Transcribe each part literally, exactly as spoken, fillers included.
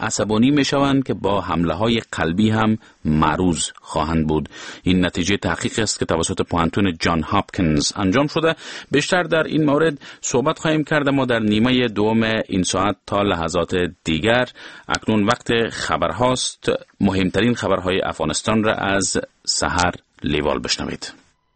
عصبانی می شوند که با حمله های قلبی هم معروض خواهند بود. این نتیجه تحقیق است که توسط پوانتون جان هاپکینز انجام شده. بیشتر در این مورد صحبت خواهیم کرد ما در نیمه دوم این ساعت تا لحظات دیگر. اکنون وقت خبرهاست. مهمترین خبرهای افغانستان را از سحر لیوال بشنوید.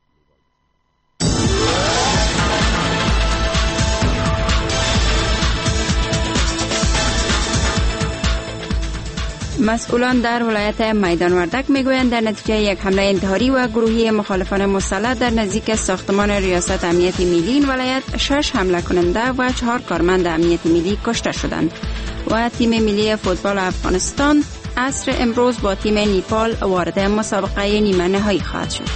مسئولان در ولایت میدان وردک میگویند در نتیجه یک حمله انتحاری و گروهی مخالفان مسلح در نزدیک ساختمان ریاست امنیت ملی این ولایت شش حمله کننده و چهار کارمند امنیت ملی کشته شدند و تیم ملی فوتبال افغانستان عصر امروز با تیم نیپال وارد مسابقه نیمه نهایی خواهد شد.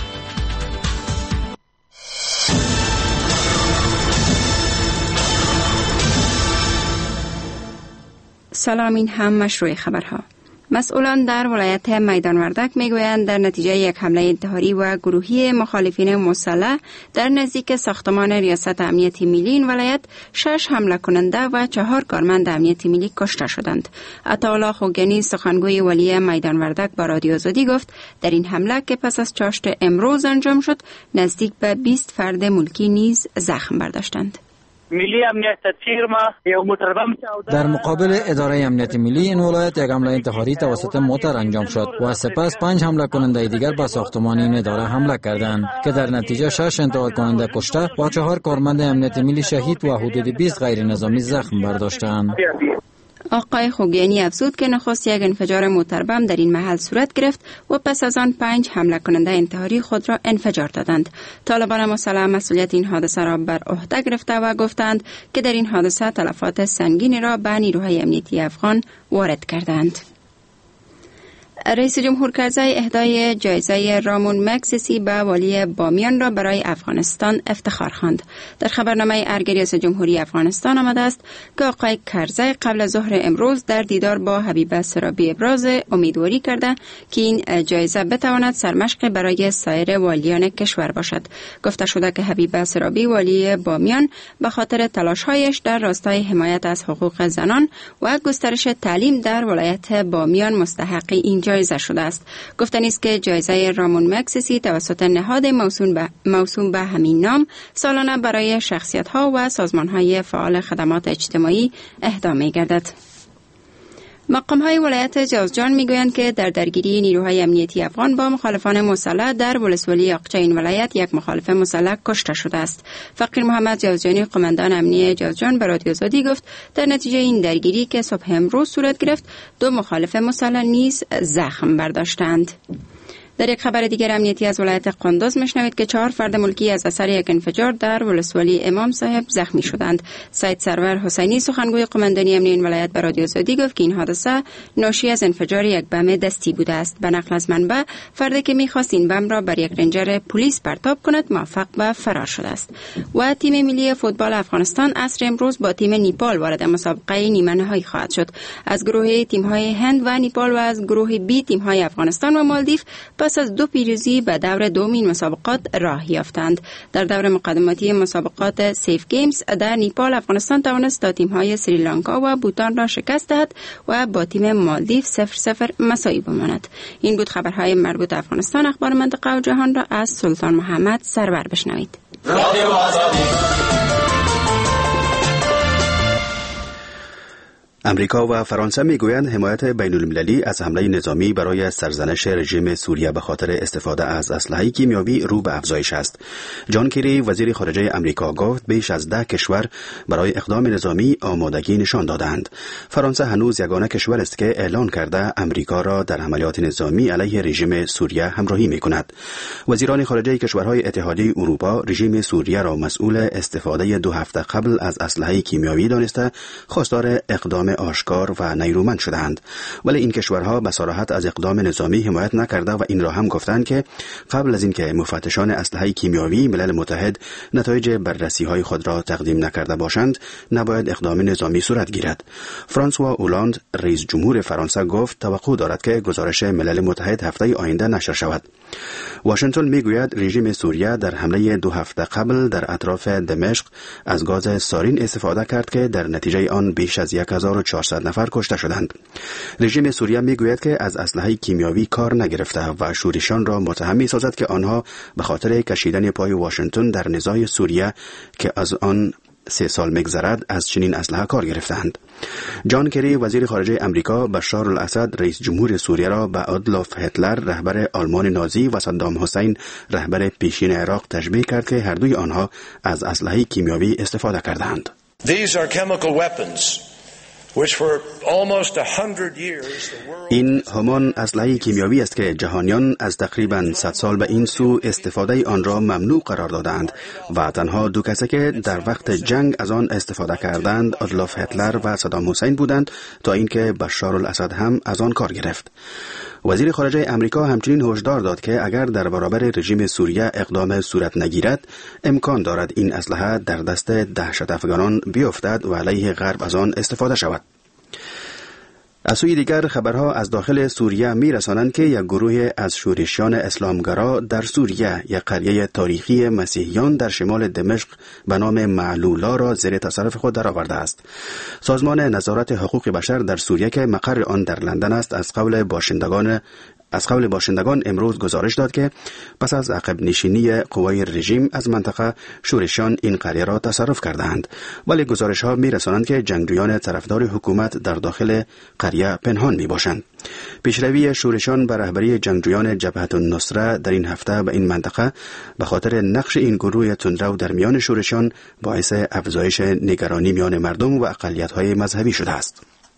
سلام، این هم مشروع خبرها. مسئولان در ولایت میدان وردک میگویند در نتیجه یک حمله انتحاری و گروهی مخالفین مسلح در نزدیک ساختمان ریاست امنیت ملی این ولایت شش حمله کننده و چهار کارمند امنیت ملی کشته شدند. عطاالله خوگانی سخنگوی ولی میدان وردک با رادیو آزادی گفت در این حمله که پس از چاشت امروز انجام شد نزدیک به بیست فرد ملکی نیز زخم برداشتند. ملی امنیت تیرما یو متربم در مقابل اداره امنیت ملی این ولایت یک حمله انتحاری توسط موتر انجام شد و سپس پنج حمله کننده دیگر به ساختمان این اداره حمله کردند که در نتیجه شش انتقال کننده کشته و چهار کارمند امنیت ملی شهید و حدود بیست غیر نظامی زخم برداشتند. آقای خوگیانی افزود که نخست یک انفجار موتربم در این محل صورت گرفت و پس از آن پنج حمله کننده انتحاری خود را انفجار دادند. طالبان مسلح مسئولیت این حادثه را بر عهده گرفته و گفتند که در این حادثه تلفات سنگینی را به نیروهای امنیتی افغان وارد کردند. رئیس جمهور کرزی اهدای جایزه رامون مگسسی به والی بامیان را برای افغانستان افتخار خواند. در خبرنامه ارگ ریاست جمهوری افغانستان آمده است که آقای کرزی قبل از ظهر امروز در دیدار با حبیبه سرابی ابراز امیدواری کرده که این جایزه بتواند سرمشق برای سایر والیان کشور باشد. گفته شده که حبیبه سرابی والی بامیان به خاطر تلاش‌هایش در راستای حمایت از حقوق زنان و گسترش تعلیم در ولایت بامیان مستحق این جایزه شده است. گفتنی است که جایزه رامون مگسسی توسط نهاد موسوم به موسوم به همین نام سالانه برای شخصیت‌ها و سازمان‌های فعال خدمات اجتماعی اهدا می‌گردد. مقام‌های ولایت جوزجان می‌گویند که در درگیری نیروهای امنیتی افغان با مخالفان مسلح در ولسوالی یاقچه این ولایت یک مخالف مسلح کشته شده است. فقیر محمد جوزجانی قماندان امنیتی جوزجان به رادیو آزادی گفت در نتیجه این درگیری که صبح امروز صورت گرفت دو مخالف مسلح نیز زخم برداشتند. در یک خبر دیگر امنیتی از ولایت قندوز میشنوید که چهار فرد ملکی از اثر یک انفجار در ولسوالی امام صاحب زخمی شدند. سید سرور حسینی سخنگوی قماندانی امنیتی این ولایت به رادیو آزادی گفت که این حادثه ناشی از انفجار یک بم دستی بوده است. به نقل از منبع فردی که میخواست این بم را بر یک رنجر پلیس پرتاب کند موفق به فرار شده است. و تیم ملی فوتبال افغانستان عصر امروز با تیم نیپال وارد مسابقه نیمه نهایی خواهد شد. از گروه تیم‌های هند و نیپال و از گروه بی تیم‌های افغانستان و مالدیو پس از دو پیروزی به دور دوم این مسابقات راه یافتند. در دور مقدماتی مسابقات سیف گیمز در نیپال افغانستان توانست تا تیم‌های سریلانکا و بوتان را شکست دهد و با تیم مالدیو صفر صفر مساوی بماند. این بود خبرهای مربوط افغانستان. اخبار منطقه و جهان را از سلطان محمد سرور بشنوید. رادیو آزادی. امریکا و فرانسه میگویند حمایت بین المللی از حمله نظامی برای سرزنش رژیم سوریه به خاطر استفاده از اسلحه کیمیاوی رو به افزایش است. جان کری وزیر خارجه امریکا گفت بیش از ده کشور برای اقدام نظامی آمادگی نشان دادند. فرانسه هنوز یگانه کشور است که اعلان کرده امریکا را در عملیات نظامی علیه رژیم سوریه همراهی میکند. وزیران خارجه کشورهای اتحادیه اروپا رژیم سوریه را مسئول استفاده دو هفته قبل از اسلحه کیمیاوی دانسته خواستار اقدام آشکار و نیرومند شدند، ولی این کشورها به صراحت از اقدام نظامی حمایت نکرده و این را هم گفتند که قبل از اینکه مفتشان اسلحه کیمیاوی ملل متحد نتایج بررسی‌های خود را تقدیم نکرده باشند نباید اقدام نظامی صورت گیرد. فرانسوا اولاند رئیس جمهور فرانسه گفت توقع دارد که گزارش ملل متحد هفته آینده نشر شود. واشنگتن میگوید رژیم سوریه در حمله دو هفته قبل در اطراف دمشق از گاز سارین استفاده کرد که در نتیجه آن بیش از یک هزار و چهارصد نفر کشته شدند. رژیم سوریه میگوید که از اسلحه کیمیاوی کار نگرفته و شورشیان را متهم می‌سازد که آنها به خاطر کشیدن پای واشنگتن در نزاع سوریه که از آن سه سال میگذرد از چنین اسلحه کار گرفتند. جان کری وزیر خارجه امریکا بشار الاسد رئیس جمهور سوریه را به آدولف هیتلر رهبر آلمان نازی و صدام حسین رهبر پیشین عراق تشبیه کرد که هر دوی آنها از اسلحه کیمیاوی استفاده کردند. These are chemical weapons which for almost a hundred years the world این همان اسلحه کیمیاوی است که جهانیان از تقریباً صد سال به این سو استفاده آن را ممنوع قرار دادند و تنها دو کسی که در وقت جنگ از آن استفاده کردند آدولف هیتلر و صدام حسین بودند تا اینکه بشار الاسد هم از آن کار گرفت. وزیر خارجه امریکا همچنین هشدار داد که اگر در برابر رژیم سوریه اقدام صورت نگیرد امکان دارد این اسلحه در دست دهشت افغانان بیفتد و علیه غرب از آن استفاده شود. از سوی دیگر خبرها از داخل سوریه می رسانند که یک گروه از شورشیان اسلامگرا در سوریه یک قریه تاریخی مسیحیان در شمال دمشق به نام معلولا را زیر تصرف خود درآورده است. سازمان نظارت حقوق بشر در سوریه که مقر آن در لندن است از قول باشندگان از قول باشندگان امروز گزارش داد که پس از عقب نشینی قوای رژیم از منطقه شورشیان این قریه را تصرف کردند، ولی گزارش ها می رسانند که جنگجویان طرفدار حکومت در داخل قریه پنهان می باشند. پیشروی شورشیان به رهبری جنگجویان جبهة النصره در این هفته به این منطقه به خاطر نقش این گروه تندرو در میان شورشیان باعث افزایش نگرانی میان مردم و اقلیت‌های مذهبی شده است.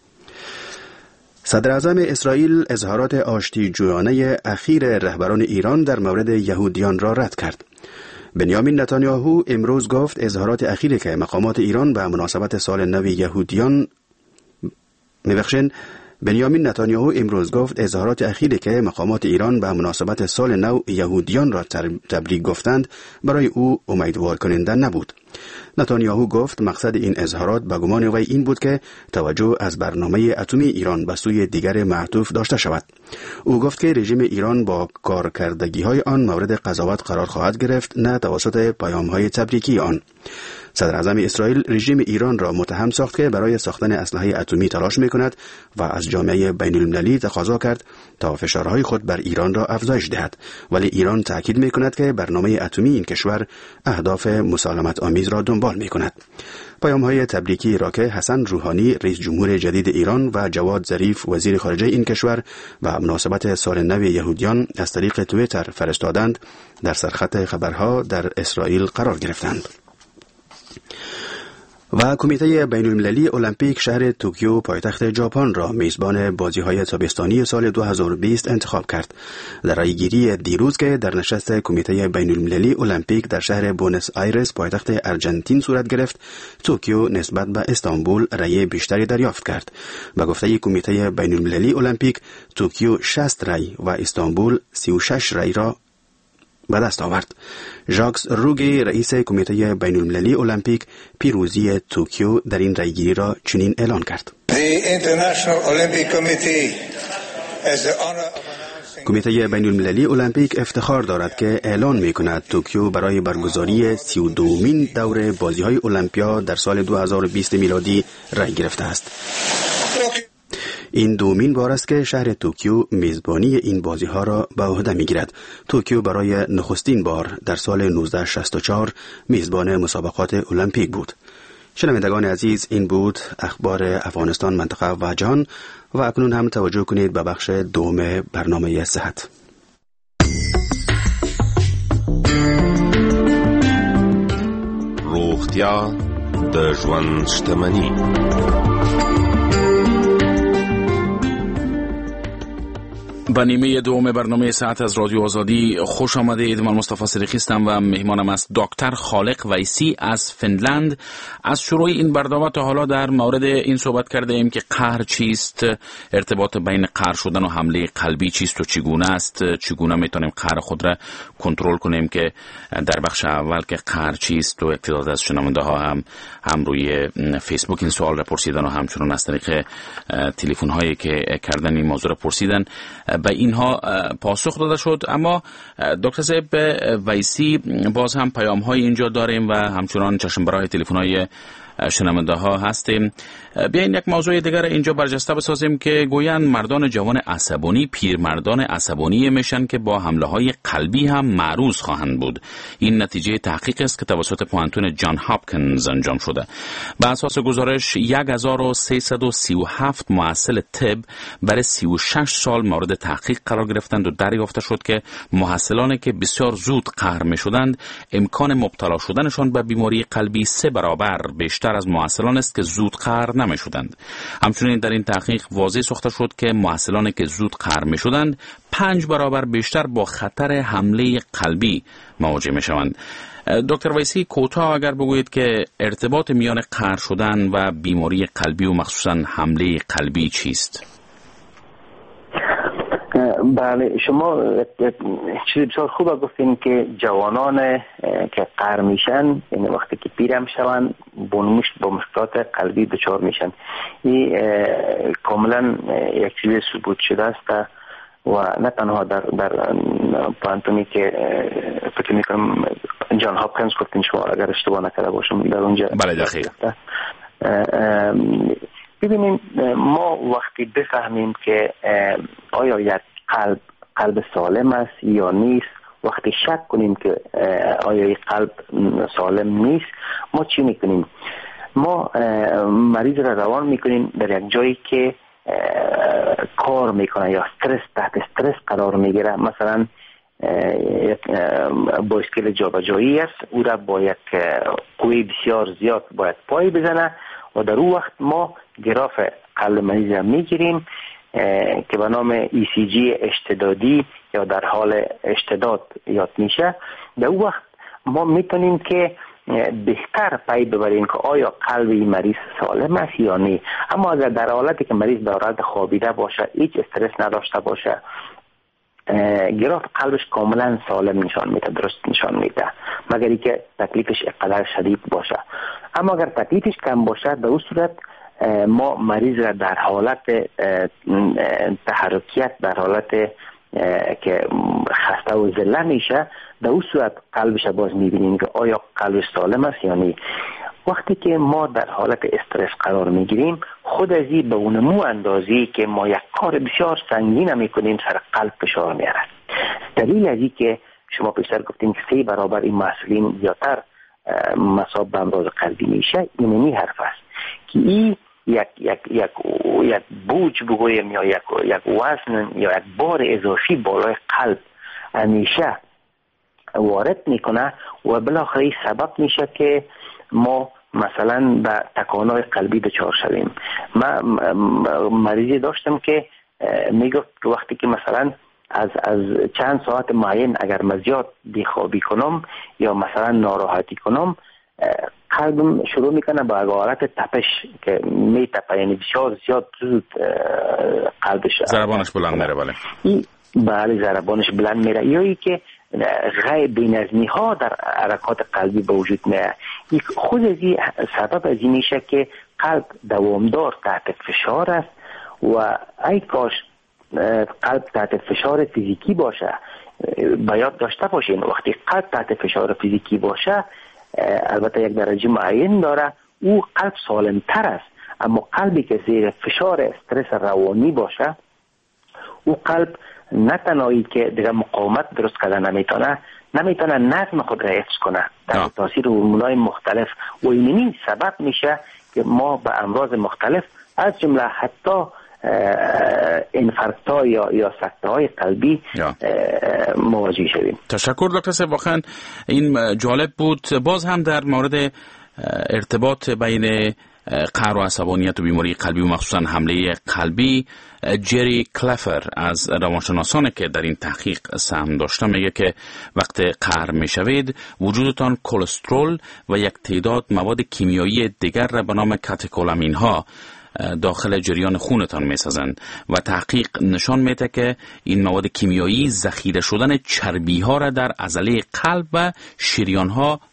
صدر اعظم اسرائیل اظهارات آشتیجویانه اخیر رهبران ایران در مورد یهودیان را رد کرد. بنیامین نتانیاهو امروز گفت اظهارات اخیری که مقامات ایران به مناسبت سال نو یهودیان میبخشند بنیامین نتانیاهو امروز گفت اظهارات اخیری که مقامات ایران به مناسبت سال نو یهودیان را تبریک گفتند برای او امیدوار کننده نبود. نتانیاهو گفت مقصد این اظهارات به گمان وی این بود که توجه از برنامه اتمی ایران به سوی دیگر معطوف داشته شود. او گفت که رژیم ایران با کارکردگی‌های آن مورد قضاوت قرار خواهد گرفت، نه توسط پیام‌های تبریکی آن. صدر اعظم اسرائیل رژیم ایران را متهم ساخت که برای ساختن اسلحه اتمی تلاش می‌کند و از جامعه بین‌المللی تقاضا کرد تا فشارهای خود بر ایران را افزایش دهد، ولی ایران تاکید می‌کند که برنامه اتمی این کشور اهداف مسالمت آمیز را دنبال می‌کند. پیام‌های تبریکی را که حسن روحانی رئیس جمهور جدید ایران و جواد ظریف وزیر خارجه این کشور و مناسبت سال نو یهودیان از طریق توییتر فرستادند در سرخط خبرها در اسرائیل قرار گرفتند. و کمیته بین‌المللی المپیک شهر توکیو پایتخت ژاپن را میزبان بازی‌های تابستانی سال دو هزار و بیست انتخاب کرد. در رأی‌گیری دیروز که در نشست کمیته بین‌المللی المپیک در شهر بونس آیرس پایتخت ارژانتین صورت گرفت، توکیو نسبت به استانبول رأی بیشتری دریافت کرد. به گفته کمیته بین‌المللی المپیک، توکیو شصت رأی و استانبول سی و شش رأی را به دست آورد. ژاکس روگی رئیس کمیته بین‌المللی المپیک پیروزی توکیو در این رأیگیری را چنین اعلان کرد. کمیته بین‌المللی المپیک افتخار دارد که اعلان می‌کند توکیو برای برگزاری سی و دومین دور بازی‌های المپیا در سال دو هزار و بیست میلادی رأی گرفته است. این دومین بار است که شهر توکیو میزبانی این بازی ها را به عهده میگیرد. توکیو برای نخستین بار در سال نوزده شصت و چهار میزبان مسابقات المپیک بود. شنوندگان عزیز، این بود اخبار افغانستان، منطقه و جهان و اکنون هم توجه کنید به بخش دوم برنامه صحت. روغتیا د ژوند شتمني. به نیمه دوم برنامه ساعت از رادیو آزادی خوش آمدید. من مصطفی صدیقی هستم و مهمانم است دکتر خالق ویسی از فنلند. از شروع این برنامه تا حالا در مورد این صحبت کرده ایم که قهر چیست، ارتباط بین قهر شدن و حمله قلبی چیست و چگونه است، چگونه میتونیم قهر خود را کنترل کنیم، که در بخش اول که قهر چیست و تعداد از شنونده ها هم هم روی فیسبوک این سوال را پرسیدن و همچنین از طریق تلفن هایی که کردن این موضوع را پرسیدن به اینها پاسخ داده شد. اما دکتر صاحب ویسی، باز هم پیام های اینجا داریم و همچنان چشم برای تلفن های شنونده ها هستیم. بیاین یک موضوع دیگر اینجا برجسته بسازیم که گویند مردان جوان عصبانی پیرمردان عصبانی میشن که با حمله های قلبی هم معروض خواهند بود. این نتیجه تحقیق است که توسط پوانتون جان هاپکینز انجام شده. بر اساس گزارش هزار و سیصد و سی و هفت محصل طب برای سی و شش سال مورد تحقیق قرار گرفتند و دریافته شد که محصلانی که بسیار زود قهر می شدند امکان مبتلا شدنشان به بیماری قلبی سه برابر بیشتر از محصلان است که زود قهر نمی شدند. همچنین در این تحقیق واضح ساخته شد که محصلانی که زود قهر می شدند پنج برابر بیشتر با خطر حمله قلبی مواجه می شوند. دکتر ویسی کوتاه اگر بگویید که ارتباط میان قهر شدن و بیماری قلبی و مخصوصا حمله قلبی چیست؟ بله، شما چیز بسیار خوب گفتین که جوانان که قهر میشن یعنی وقتی که پیر میشن با مشکلات قلبی دچار میشن. این کاملا یک چیز ثبوت شده است و نه تنها در در پوانتونی که فکر میکنم جان هاپکینز گفتین شما اگر اشتباه نکرده باشم در اونجا. بله دقیق. ببینیم ما وقتی بفهمیم که آیا یک قلب قلب سالم است یا نیست، وقتی شک کنیم که آیا یک قلب سالم نیست، ما چی میکنیم؟ ما مریض را روان میکنیم در یک جایی که کار میکنه یا استرس تحت استرس قرار میگیره. مثلا یک بایسکل جابجایی است، او را با یک قوی بسیار زیاد باید پای بزنه و در اون وقت ما گراف قلب مریض را میگیریم که به نام ای سی جی اشتدادی یا در حال اشتداد یاد میشه. در اون وقت ما میتونیم که بهتر پی ببریم که آیا قلب این مریض سالم است یا نه. اما اگر در حالتی که مریض در حالت خوابیده باشه، هیچ استرس نداشته باشه، گراف قلبش کاملا سالم نشان میده، درست نشان میده، مگر اینکه تکلیفش اقدر شدید باشه. اما اگر تکلیفش کم باشه، در اون صورت ما مریض را در حالت تحرکیت، در حالت که خسته و ذله میشه، در اون صورت قلبش باز میبینیم که آیا قلب سالم است یا نه. وقتی که ما در حالت استرس قرار میگیریم، خود از این به اونمو اندازی که ما یک کار بسیار سنگین میکنیم سر قلب فشار میاره. دلیل از این که شما پیشتر گفتیم که سه برابر این مسئولین زیادتر مصاب به امراض قلبی میشه، اینمی حرف است که این یک یک یک یک بوج بگویم یا یک یک وزن یا یک بار اضافی بالای قلب همیشه وارد میکنه و بالاخره سبب میشه که ما مثلا به تکانهای قلبی دچار شویم. من مریضی داشتم که میگفت که وقتی که مثلا از از چند ساعت معین اگر من زیاد بیخوابی کنم یا مثلا ناراحتی کنم، قلبم شروع میکنه با حالت تپش که میتپه، یعنی بسیار زیاد زود قلبش ضربانش بلند میره. بله بله ضربانش بلند میره، یا ای که غیر بینظمی ها در حرکات قلبی به وجود میاد. خود از این سبب از این میشه که قلب دوامدار تحت فشار است و ای کاش قلب تحت فشار فیزیکی باشه. باید داشته باشین وقتی قلب تحت فشار فیزیکی باشه، البته یک درجه معین داره، او قلب سالم تر است. اما قلبی که زیر فشار استرس روانی باشه، او قلب نه تنهایی که دیگه مقاومت درست کردن نمیتونه، نمیتونه نظم خود را حفظ کنه در تاثیر هورمونای مختلف و این سبب میشه که ما به امراض مختلف از جمله حتی انفارکت ها یا یا سکته های قلبی مواجه شدیم. تشکر دکتر صاحب، واقعا این جالب بود. باز هم در مورد ارتباط بین قهر و عصبانیت و بیماری قلبی و مخصوصا حمله قلبی، جری کلفر از روانشناسانی که در این تحقیق سهم داشته میگه که وقت قهر میشوید وجودتان کلسترول و یک تعداد مواد کیمیایی دیگر را به نام کاتکولامین ها داخل جریان خونتان میسازند و تحقیق نشان میده که این مواد کیمیایی ذخیره شدن چربی ها را در عضله قلب و شریان ها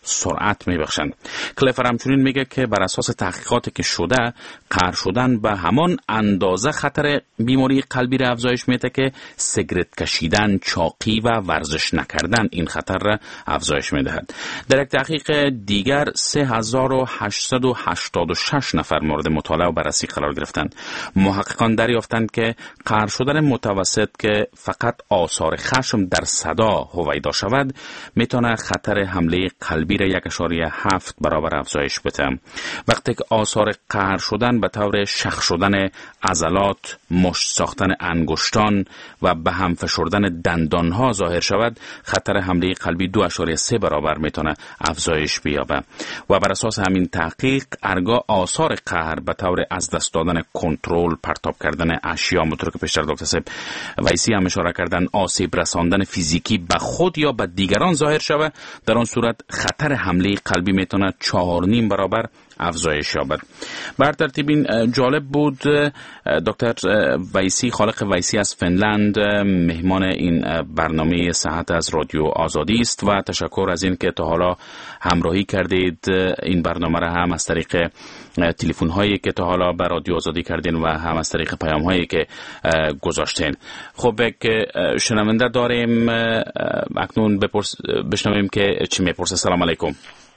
سرعت میبخشند. کلیفر همچنین میگه که بر اساس تحقیقاتی که شده، قهر شدن به همان اندازه خطر بیماری قلبی را افزایش میده که سیگرت کشیدن، چاقی و ورزش نکردن این خطر را افزایش میدهد. در یک تحقیق دیگر سه هزار و هشتصد و هشتاد و شش نفر مورد مطالعه و بررسی قرار گرفتند. محققان دریافتند که قهر شدن متوسط که فقط آثار خشم در صدا هویدا شود میتونه خطر حمله قلبی را یک اشاره هفت برابر افزایش بده. وقتی که آثار قهر شدن به طور شخ شدن عضلات، مشت ساختن انگشتان و به هم فشردن دندانها ظاهر شود، خطر حمله قلبی دو اشاره سه برابر میتونه افزایش بیابه. و بر اساس همین تحقیق ارگاه آثار قهر به طور از دست دادن کنترل، پرتاب کردن اشیا، مطور که پیشتر دکتر صاحب ویسی هم اشاره کردن، آسیب رساندن فیزیکی به خود یا به دیگران ظاهر شود، در آن صورت خطر حمله قلبی میتونه چهار نیم برابر افزایش یابد. بر ترتیب این جالب بود دکتر ویسی، خالق ویسی از فنلند، مهمان این برنامه صحت از رادیو آزادی است و تشکر از این که تا حالا همراهی کردید. این برنامه را هم از طریق تلفن هایی که تا حالا بر رادیو آزادی کردین و هم از طریق پیام هایی که گذاشتین. خب یک شنونده داریم، اکنون بپرس بشنویم که چی میپرسه. سلام علیکم.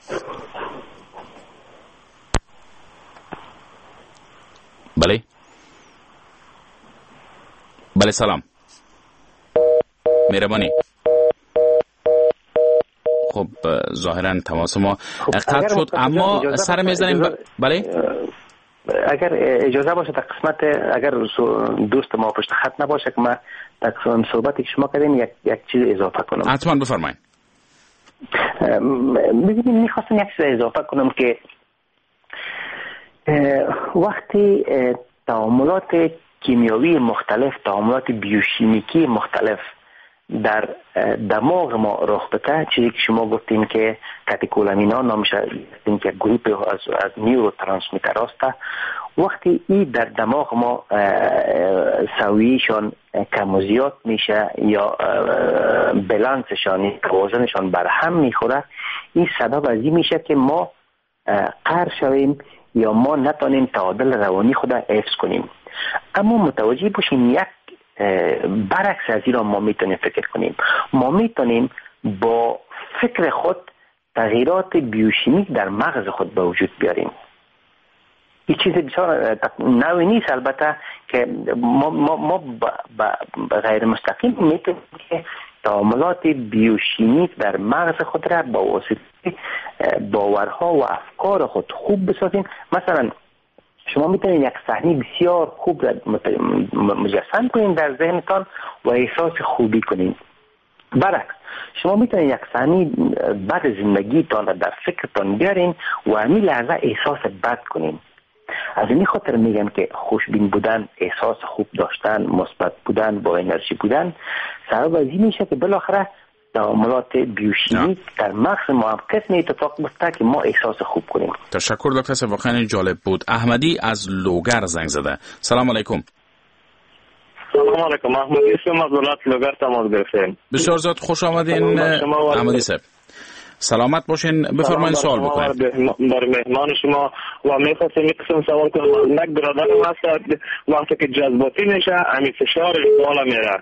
بله بله سلام، مهربانی. خب ظاهرا تماس ما قطع شد، اما سر میزنیم. ب... بله اگر اجازه باشه در قسمت، اگر دوست ما پشت خط نباشه که ما در صحبتی که شما کردین یک یک چیز اضافه کنم. حتما بفرمایید. ببینید میخواستم یک چیز اضافه کنم که وقتی تعاملات کیمیاوی مختلف، تعاملات بیوشیمیکی مختلف در دماغ ما رخ بده، چیزی که شما گفتین که کاتیکولامین‌ها نامش این که گروپ از از نیورو ترانسمیتر است، وقتی این در دماغ ما سویشان کم و زیاد میشه یا بالانسشان، توازنشان بر هم میخوره، این سبب از این میشه که ما قهر شویم یا ما نتونیم تعادل روانی خود حفظ کنیم. اما متوجه باشیم یک برعکس از این را ما میتونیم فکر کنیم. ما میتونیم با فکر خود تغییرات بیوشیمیک در مغز خود به وجود بیاریم. این چیز بسیار نوی نیست، البته که ما, ما, ما با غیر مستقیم میتونیم که تعاملات بیوشیمیک در مغز خود را با واسطه باورها و افکار خود خوب بسازیم. مثلا شما میتونید یک صحنه بسیار خوب را مجسم کنید در ذهنتان و احساس خوبی کنید. برعکس شما میتونید یک صحنه بد زندگیتان را در فکرتان بیارین و همین لحظه احساس بد کنید. از این خاطر میگم که خوشبین بودن، احساس خوب داشتن، مثبت بودن، با انرژی بودن سبب از این میشه که بالاخره تعاملات بیوشیمیک در مغز ما هم قسمی اتفاق بیفته که ما احساس خوب کنیم. تشکر دکتر صاحب، واقعا جالب بود. احمدی از لوگر زنگ زده. سلام علیکم. سلام علیکم. احمدی هستم از ولایت لوگر تماس گرفتم. بسیار زیاد خوش آمدین احمدی صاحب. سلامت باشین، بفرمایید سوال بکنید. بر مهمان شما و میخواستم یک قسم سوال کنم. یک برادرم هست وقتی که جذباتی میشه همین فشار بالا میره.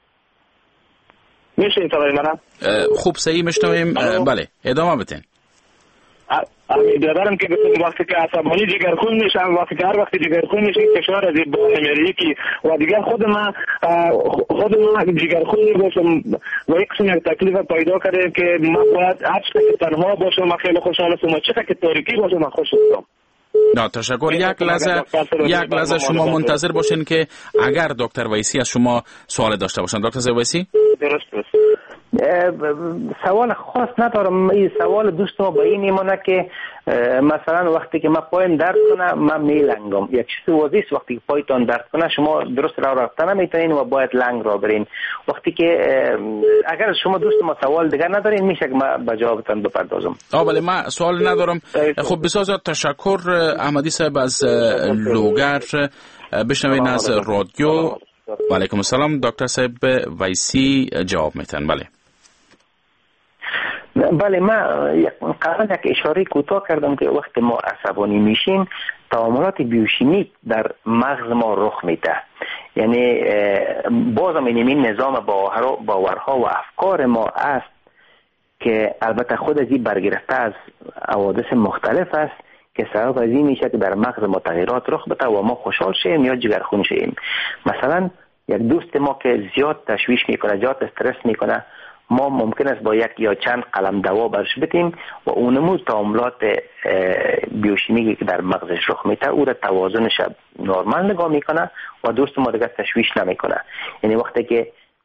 میشه این طوری منم؟ خوب صحیح میشنویم. بله ادامه بدین. همین برادرم که وقتی که عصبانی جگرخون میشه، وقتی که هر وقت جگرخون میشه فشار از این بالا میره یکی و دیگر خود من خود من جگرخون میباشم و یک قسم یک تکلیف پیدا کرده که من باید هر چقدر که تنها باشم من خیلی خوشحال هستم و چقدر که تاریکی باشم من خوش هستم. نه تشکر. یک لحظه یک لحظه شما منتظر باشین که اگر دکتر ویسی از شما سوال داشته باشن. دکتر ویسی درست است. سوال خاص ندارم. این سوال دوست ما با این میمونه که مثلا وقتی که من پایم درد کنه من میلنگم. یک چیز واضح است وقتی که پایتان درد کنه شما درست راه رفتن نمیتونین و باید لنگ را برین. وقتی که اگر شما دوست ما سوال دیگر ندارین میشه که من به جوابتان بپردازم. آ بله من سوال ندارم. خب بسیار زیاد تشکر احمدی صاحب از لوگر. بشنوین از رادیو. و علیکم السلام. دکتر صاحب ویسی جواب میتن. بله بله، ما قبلا یک اشاره کوتاه کردم که وقتی ما عصبانی میشیم تعاملات بیوشیمیک در مغز ما رخ میده. یعنی بازم این نظام باورها و افکار ما است که البته خود از این برگرفته از حوادث مختلف است که سبب از این میشه که در مغز ما تغییرات رخ بده و ما خوشحال شیم یا جگرخون شیم. مثلا یک دوست ما که زیاد تشویش میکنه، زیاد استرس میکنه، ما ممکن است با یک یا چند قلم دوا برش بدیم و اونمو تعاملات بیوشیمیکی که در مغزش رخ میده او را توازنش نرمال نگاه میکنه و دوست ما دیگه تشویش نمیکنه. یعنی وقتی که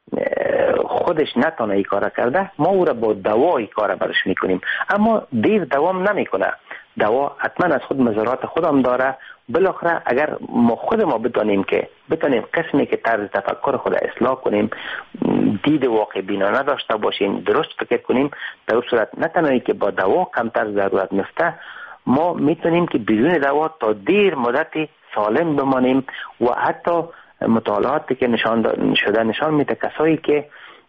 خودش نتونه این کار کرده، ما او را با دوا این کار برش میکنیم، اما دیر دوام نمیکنه. دوا حتما از خود مضرات خودم داره. بالاخره اگر ما خود ما بدانیم که بتونیم قسمی که طرز تفکر خود اصلاح کنیم، دید واقع بینانه داشته باشیم، درست فکر کنیم، در اون صورت نه تنهایی که با دوا کمتر ضرورت نفته، ما میتونیم که بدون دوا تا دیر مدتی سالم بمانیم. و حتی مطالعاتی که نشان شده نشان میده کسایی که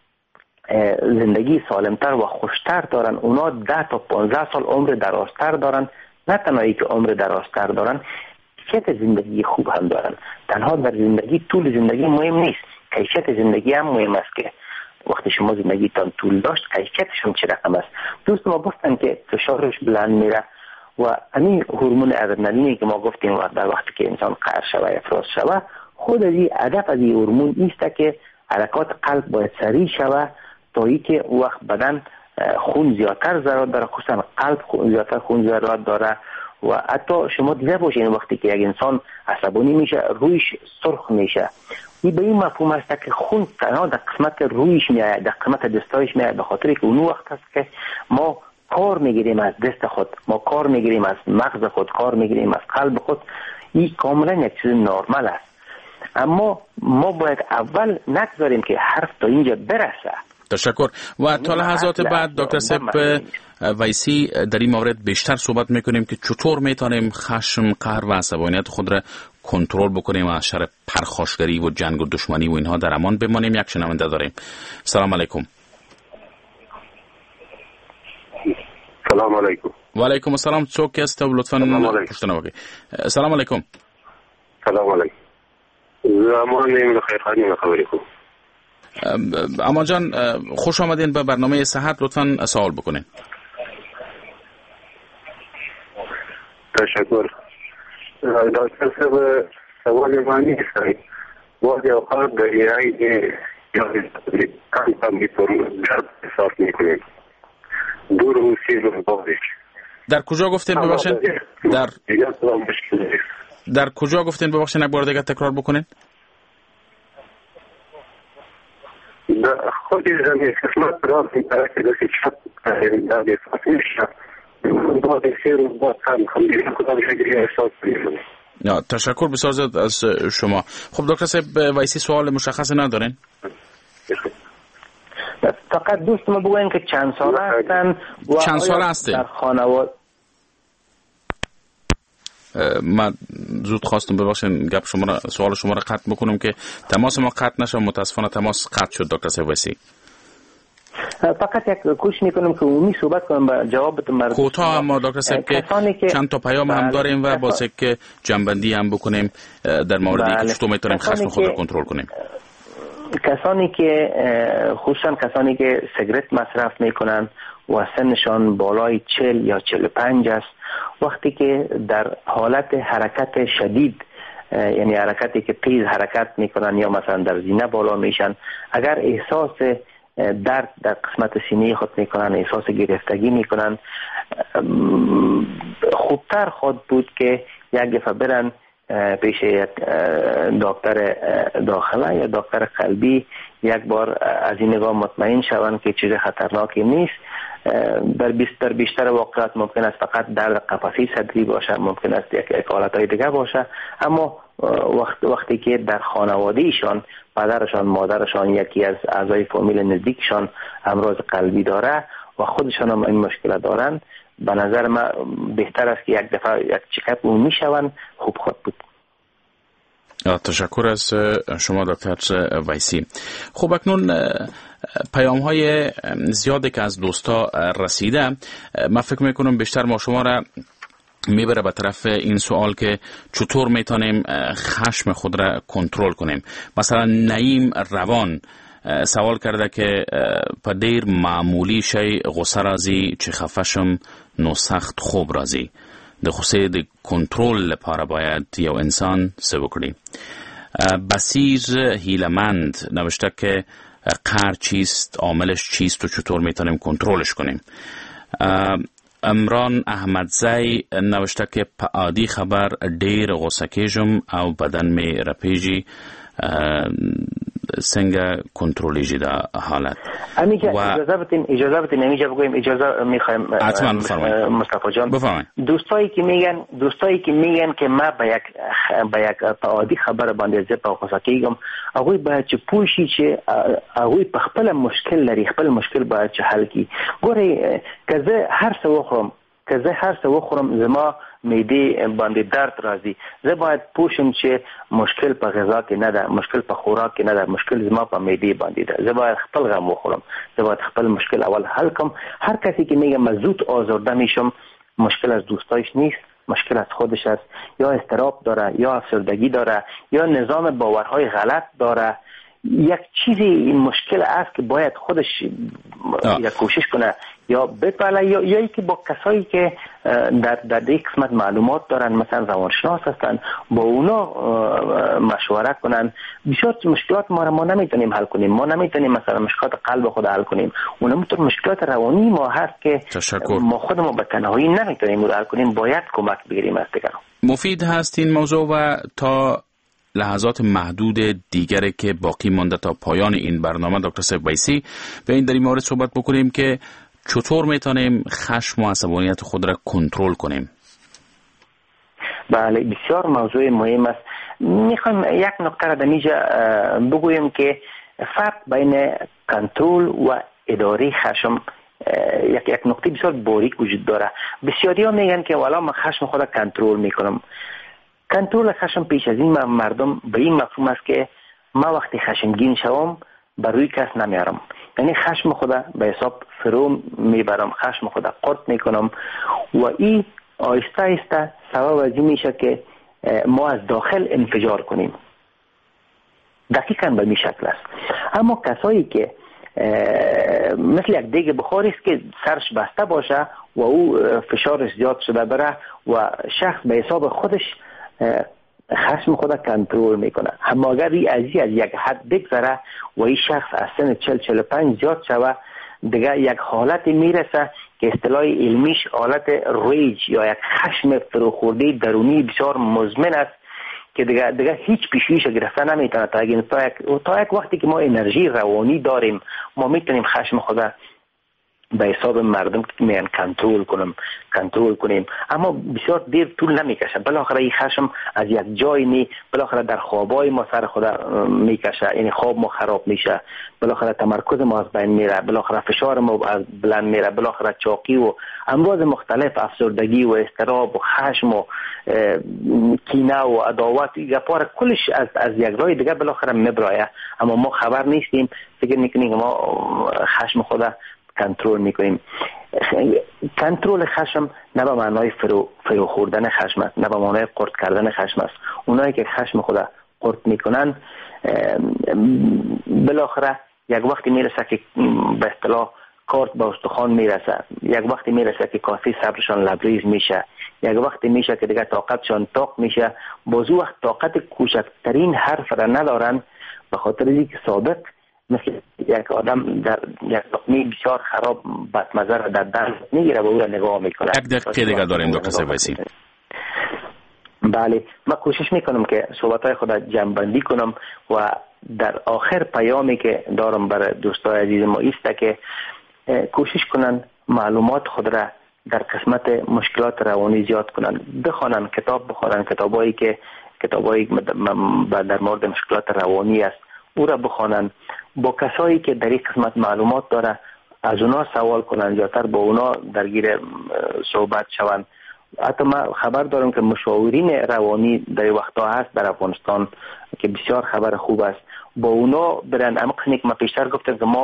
زندگی سالمتر و خوشتر دارن، اونا ده تا پانزده سال عمر درازتر دارن. نه تنهایی که عمر درازتر دارن، کیفیت زندگی خوب هم دارن. تنها در زندگی طول زندگی مهم نیست، کیفیت زندگی هم مهم است که وقتی شما زندگیتان طول داشت کیفیتش هم چه رقم است. دوست ما گفتن که فشارش بلند میره و همین هورمون ادرنالینی که ما گفتیم در وقتی که انسان قهر شوه یا افراز شوه، خود از این هدف از این هورمون ایست که حرکات قلب باید سریع شوه تا اینکه وقت بدن خون زیادتر ضرورت داره، خصوصا قلب خون زیادتر خون ضرورت داره. و حتی شما دیده باشین وقتی که یک انسان عصبانی میشه رویش سرخ میشه، این به این مفهوم است که خون تنها در قسمت رویش میاد، در قسمت دستایش میاد، به خاطر که اون وقت است که ما کار میگیریم از دست خود، ما کار میگیریم از مغز خود، کار میگیریم از قلب خود. این کاملا یک چیز نرمال است، اما ما باید اول نگذاریم که حرف تا اینجا برسه. تشکر. و تا لحظات بعد دکتر سپ ویسی در این مورد بیشتر صحبت میکنیم که چطور میتونیم خشم، قهر و عصبانیت خود را کنترل بکنیم و از شر پرخاشگری و جنگ و دشمنی و اینها در امان بمانیم. یک شنونده داریم. سلام علیکم. سلام علیکم. و علیکم السلام. څوک است او لطفاً پوښتنه وکړئ. سلام علیکم. سلام علیکم. زمان نیم خیرخانی خبری کوم. اما جان خوش آمدین به برنامه صحت. لطفاً سوال بکنین. تشکر. دکتر صاحب سوال ما نیست. بعضی اوقات در یعنی کم کم میتونم درد احساس میکنیم. دور و سیر و بازش. در کجا گفتین ببخشین؟ در در کجا گفتین ببخشین؟ یک بار دیگه تکرار بکنین. خودی زمین خدمت راست این طرف که دستی چپ در احساس میشه باید سیر و باید هم خمیدیم کدام شکلی احساس میشه. تشکر بسیار زیاد از شما. خب دکتر صاحب ویسی سوال مشخص ندارین؟ فقط دوست ما بگوین که چند ساله هستن و چند ساله هستین؟ در خانواده من زود خواستم ببخشین گپ شما را سوال شما را قطع بکنم که تماس ما قطع نشه. متاسفانه تماس قطع شد دکتر صاحب ویسی. فقط یک کوشش میکنم که عمومی صحبت کنم با جوابتون مردم کوتاه. اما دکتر صاحب که, که چند تا پیام هم داریم و با که جنبندی هم بکنیم در موردی که چطور میتونیم خشم خود را کنترل کنیم. کسانی که خصوصا کسانی که سیگرت مصرف میکنن و سنشان بالای چهل یا چهل و پنج است، وقتی که در حالت حرکت شدید، یعنی حرکتی که تیز حرکت میکنن یا مثلا در زینه بالا میشن، اگر احساس درد در قسمت سینه خود میکنن، احساس گرفتگی میکنن، خوبتر خود بود که یک دفعه برن پیش یک دکتر داخله یا دکتر قلبی، یک بار از این نگاه مطمئن شوند که چیز خطرناکی نیست. در بیشتر بیشتر واقعات ممکن است فقط درد قفسه صدری باشه، ممکن است یک حالتهای دیگه باشه، اما وقت وقتی که در خانواده ایشان پدرشان، مادرشان، یکی از اعضای فامیل نزدیکشان امراض قلبی داره و خودشان هم این مشکل دارن، به نظر من بهتر است که یک دفعه یک چکاپ عمومی شوند. خوب خود بود. تشکر از شما دکتر ویسی. خب اکنون پیام های زیادی که از دوستا رسیده، من فکر میکنم بیشتر ما شما را میبره به طرف این سوال که چطور میتونیم خشم خود را کنترل کنیم. مثلا نعیم روان سوال کرده که په دیر معمولی شی غصه رازی چې خفشم نو سخت خوب رازی. د غصه د کنترل لپاره باید یو انسان څه وکړي. بصیر هیلمند نوشته که قهر چیست، عاملش چیست و چطور میتونیم کنترلش کنیم. عمران احمدزی نوشته که په عادی خبر ډیر غصه کیږم او بدن می رپیږي، څنګه کنترلیږي دا حالت. امیجا و... اجازه بدین اجازه بدین امیجا بگویم اجازه میخوایم مصطفی جان. بفرمایید. دوستایی که میگن دوستایی که میگن که ما با یک با یک عادی خبر باندې زه په غوسه کیږم، هغه باید چې پوښي چې هغه په خپل مشکل لري، خپل مشکل باید چې حل کی. ګوري که زه هر څه وخورم که زه هر څه وخورم زما معده باندې درد راځي، زه باید پوښم چې مشکل په غذا کې نه ده، مشکل په خوراک کې نه ده، مشکل زما په معده باندې ده. زه باید خپل غم وخورم، زه باید خپل مشکل اول حل کم. هر کسی که میگه مزود آزرده میشم، مشکل از دوستایش نیست، مشکل از خودش است. یا اضطراب داره، یا افسردگی داره، یا نظام باورهای غلط داره. یک چیزی این مشکل است که باید خودش یا کوشش کنه یا بپله یا یا که با کسایی که در در یک قسمت معلومات دارن، مثلا روانشناس هستن، با اونا مشورت کنن. بسیار مشکلات ما را ما نمیتونیم حل کنیم، ما نمیتونیم مثلا مشکلات قلب خود حل کنیم، اونا میتونن مشکلات روانی ما هست که تشکر. ما خودمون به تنهایی نمیتونیم حل کنیم، باید کمک بگیریم از دیگران. مفید هست این موضوع و تا لحظات محدود دیگری که باقی مانده تا پایان این برنامه دکتر صاحب ویسی به این در این مورد صحبت بکنیم که چطور میتونیم خشم و عصبانیت خود را کنترل کنیم. بله، بسیار موضوع مهم است. میخوام یک نکته را در اینجا بگویم که فرق بین کنترل و اداره خشم یک یک نکته بسیار باریک وجود داره. بسیاری ها میگن که والا من خشم خود را کنترل میکنم. کنترل خشم پیش از این مردم به این مفهوم است که ما وقتی خشمگین شوم بر روی کس نمیارم، یعنی خشم خدا به حساب فرو میبرم، خشم خدا قرط میکنم و این آهسته آهسته سبب از این میشه که ما از داخل انفجار کنیم. دقیقاً به این شکل است. اما کسایی که مثل یک دیگ بخاری است که سرش بسته باشه و او فشارش زیاد شده بره و شخص به حساب خودش خشم خود کنترل میکنه، اما اگر این ازی از یک حد بگذره و این شخص از سن چل چل و پنج زیاد شوه، دیگه یک حالت میرسه که اصطلاح علمیش حالت ریج یا یک خشم فروخورده درونی بسیار مزمن است که دیگه دیگه هیچ پیشیش گرفته نمیتونه. تا یک تا یک وقتی که ما انرژی روانی داریم، ما میتونیم خشم خود به حساب مردم که میان کنترل کنم کنترل کنیم، اما بسیار دیر طول نمیکشه. بالاخره این خشم از یک جای نی بالاخره در خوابای ما سر خود میکشه، یعنی خواب ما خراب میشه، بالاخره تمرکز ما از بین میره، بالاخره فشار ما از بلند میره، بالاخره چاقی و امراض مختلف، افسردگی و اضطراب و خشم و کینه و عداوت، گپار کلش از از یک راه دیگه بالاخره میبرایه، اما ما خبر نیستیم، فکر میکنیم ما خشم خود کنترل میکنیم. کنترل خشم نه به معنای فرو فرو خوردن خشم است، نه به معنای قرط کردن خشم است. اونایی که خشم خود قرط میکنن بالاخره یک وقتی میرسه که به اصطلاح کارت به استخوان میرسه، یک وقتی میرسه که کاسه صبرشان لبریز میشه، یک وقتی میشه که دیگه طاقتشان طاق میشه. بازو وقت طاقت کوچکترین حرف را ندارن، به خاطر اینکه سابق مثل یک آدم در یک لقمه بسیار خراب بدمزه را در دست میگیره و او را نگاه میکنه. یک دقیقه دیگه داریم دکتر صاحب ویسی. بله، من کوشش میکنم که صحبتهای خود جمع‌بندی کنم و در آخر پیامی که دارم برای دوستای عزیز ما است که کوشش کنن معلومات خود را در قسمت مشکلات روانی زیاد کنن، بخوانن، کتاب بخوانن، کتابایی که کتابایی در مورد مشکلات روانی است او را بخوانن، با کسایی که در این قسمت معلومات داره از اونا سوال کنن، زیادتر با اونا درگیر صحبت شون. حتی من خبر دارم که مشاورین روانی در وقتا هست در افغانستان که بسیار خبر خوب است، با اونا برن. اما قسمی که من پیشتر گفتم که ما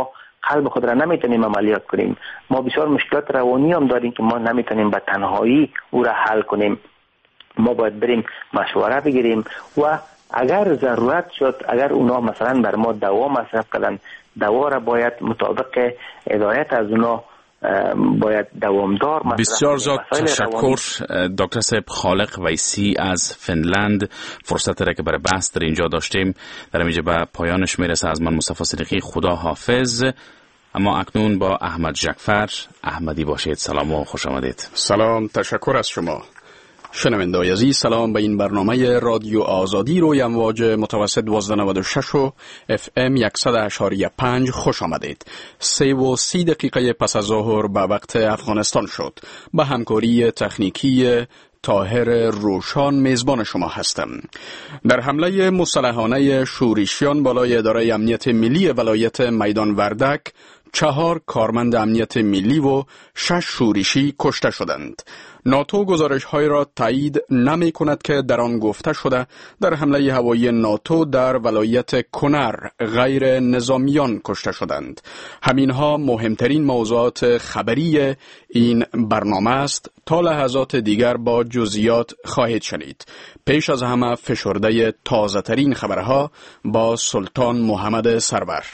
قلب خود را نمیتونیم عملیات کنیم. ما بسیار مشکلات روانی هم داریم که ما نمیتونیم به تنهایی او را حل کنیم. ما باید بریم مشوره بگیریم و اگر ضرورت شد، اگر اونا مثلا بر ما دوا مصرف کردن، دوا را باید مطابق هدایت از اونا باید دوامدار مصرف. بسیار زیاد تشکر دکتر صاحب خالق ویسی از فنلند. فرصت را که برای بحث در اینجا داشتیم در اینجا به پایانش میرسه. از من مصطفی صدیقی خدا حافظ. اما اکنون با احمد جعفر احمدی باشید. سلام و خوش آمدید. سلام، تشکر از شما. شنونده‌های عزیز، سلام به این برنامه رادیو آزادی روی امواج متوسط دوازده نود و شش و اف ام صد اشاریه پنج خوش آمدید. سه و سی دقیقه پس از ظهر به وقت افغانستان شد. به همکاری تکنیکی طاهر روشان میزبان شما هستم. در حمله مسلحانه شورشیان بالای اداره امنیت ملی ولایت میدان وردک چهار کارمند امنیت ملی و شش شورشی کشته شدند. ناتو گزارش‌های را تایید نمی کند که در آن گفته شده در حمله هوایی ناتو در ولایت کنر غیر نظامیان کشته شدند. همینها مهمترین موضوعات خبری این برنامه است. تا لحظات دیگر با جزئیات خواهید شنید. پیش از همه فشرده تازه ترین خبرها با سلطان محمد سرور.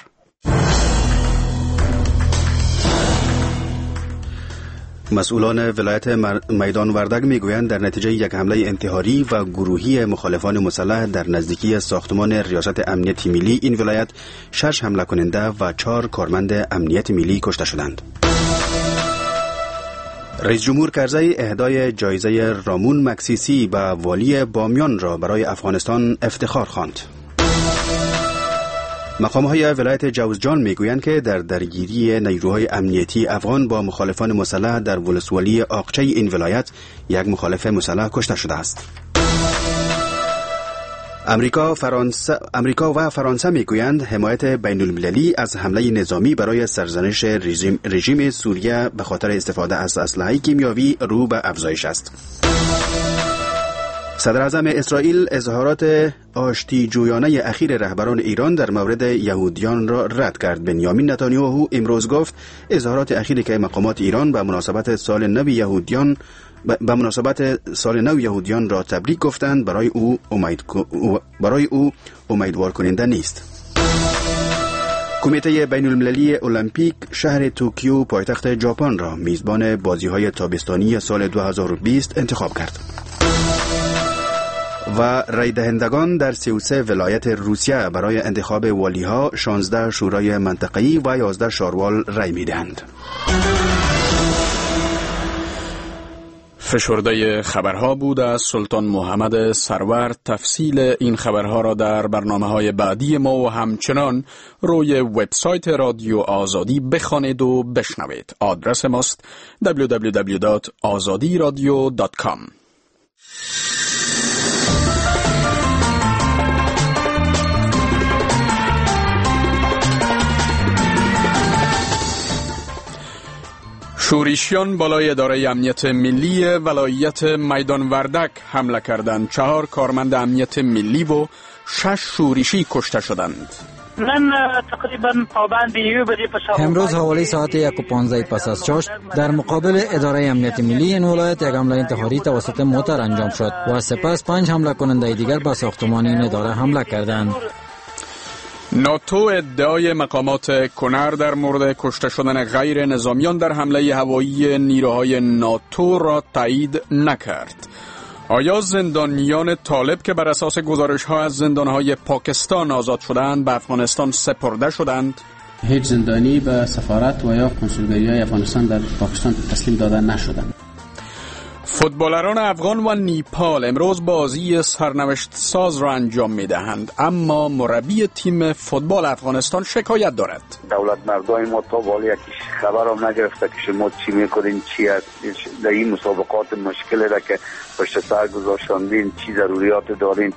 مسئولان ولایت میدان وردک میگویند در نتیجه یک حمله انتحاری و گروهی مخالفان مسلح در نزدیکی ساختمان ریاست امنیت ملی این ولایت شش حمله کننده و چهار کارمند امنیت ملی کشته شدند. رئیس جمهور کرزی اهدای جایزه رامون مکسیسی به والی بامیان را برای افغانستان افتخار خواند. مقام‌های ولایت جوزجان میگویند که در درگیری نیروهای امنیتی افغان با مخالفان مسلح در ولسوالی آقچه این ولایت یک مخالف مسلح کشته شده است. امریکا، فرانسه، امریکا و فرانسه میگویند حمایت بین المللی از حمله نظامی برای سرزنش رژیم, رژیم سوریه به خاطر استفاده از اسلحه کیمیاوی رو به افزایش است. صدر اعظم اسرائیل اظهارات آشتی جویانه اخیر رهبران ایران در مورد یهودیان را رد کرد. بنیامین نتانیاهو امروز گفت اظهارات اخیری که مقامات ایران به مناسبت سال نو یهودیان به مناسبت سال نو یهودیان را تبریک گفتند برای او امید برای او امیدوار کننده نیست. کمیته بین المللی المپیک شهر توکیو پایتخت ژاپن را میزبان بازی‌های تابستانی سال دو هزار و بیست انتخاب کرد. و رای دهندگان در سی و سه ولایت روسیه برای انتخاب والیها شانزده شورای منطقه‌ای و یازده شاروال رای می‌دهند. فشرده خبرها بود از سلطان محمد سرور. تفصیل این خبرها را در برنامه‌های بعدی ما و همچنان روی وبسایت رادیو آزادی بخوانید و بشنوید. آدرس ماست دبلیو دبلیو دبلیو دات آزادی رادیو دات کام. شورشیان بالای اداره امنیت ملی ولایت میدان وردک حمله کردند. چهار کارمند امنیت ملی و شش شورشی کشته شدند. من تقریبا پابند یو بجه پس امروز حوالی ساعت یک و پانزده پس از چاشت در مقابل اداره امنیت ملی این ولایت یک حمله انتحاری توسط موتر انجام شد و سپس پنج حمله کننده دیگر به ساختمان این اداره حمله کردند. ناتو ادعای مقامات کنر در مورد کشته شدن غیر نظامیان در حمله هوایی نیروهای ناتو را تایید نکرد. آیا زندانیان طالب که بر اساس گزارش‌ها از زندان‌های پاکستان آزاد شدند به افغانستان سپرده شدند؟ هیچ زندانی به سفارت و یا کنسولگری‌های افغانستان در پاکستان تسلیم داده نشدند. فوتبالران افغان و نیپال امروز بازی سرنوشت ساز را انجام می دهند، اما مربی تیم فوتبال افغانستان شکایت دارد. دولت مردای ما تا والی یکیش خبر هم نگرفته که شما چی میکنین، چی است در این مسابقات مشکلی را که پشت سر گذاشتین، چی ضروریات دارین.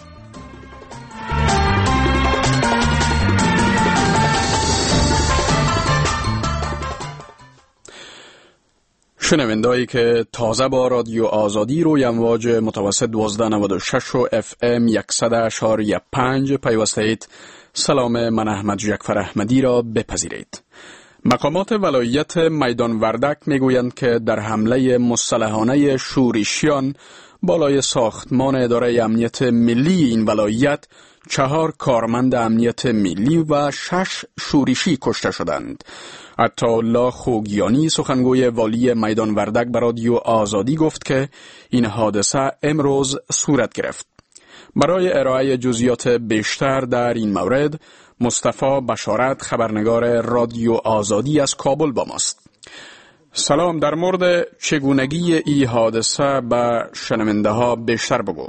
شنوندهایی که تازه با رادیو آزادی روی امواج متوسط دوازده نود و شش و اف ام صد اشاریه پنج پیوسته اید، سلام من احمد جعفر احمدی را بپذیرید. مقامات ولایت میدان وردک میگویند که در حمله مسلحانه شورشیان بالای ساختمان اداره امنیت ملی این ولایت چهار کارمند امنیت ملی و شش شورشی کشته شدند. عطاالله خوگیانی سخنگوی والی میدان وردک به رادیو آزادی گفت که این حادثه امروز صورت گرفت. برای ارائه جزئیات بیشتر در این مورد مصطفی بشارت خبرنگار رادیو آزادی از کابل با ماست. سلام، در مورد چگونگی این حادثه به شنونده ها بیشتر بگو.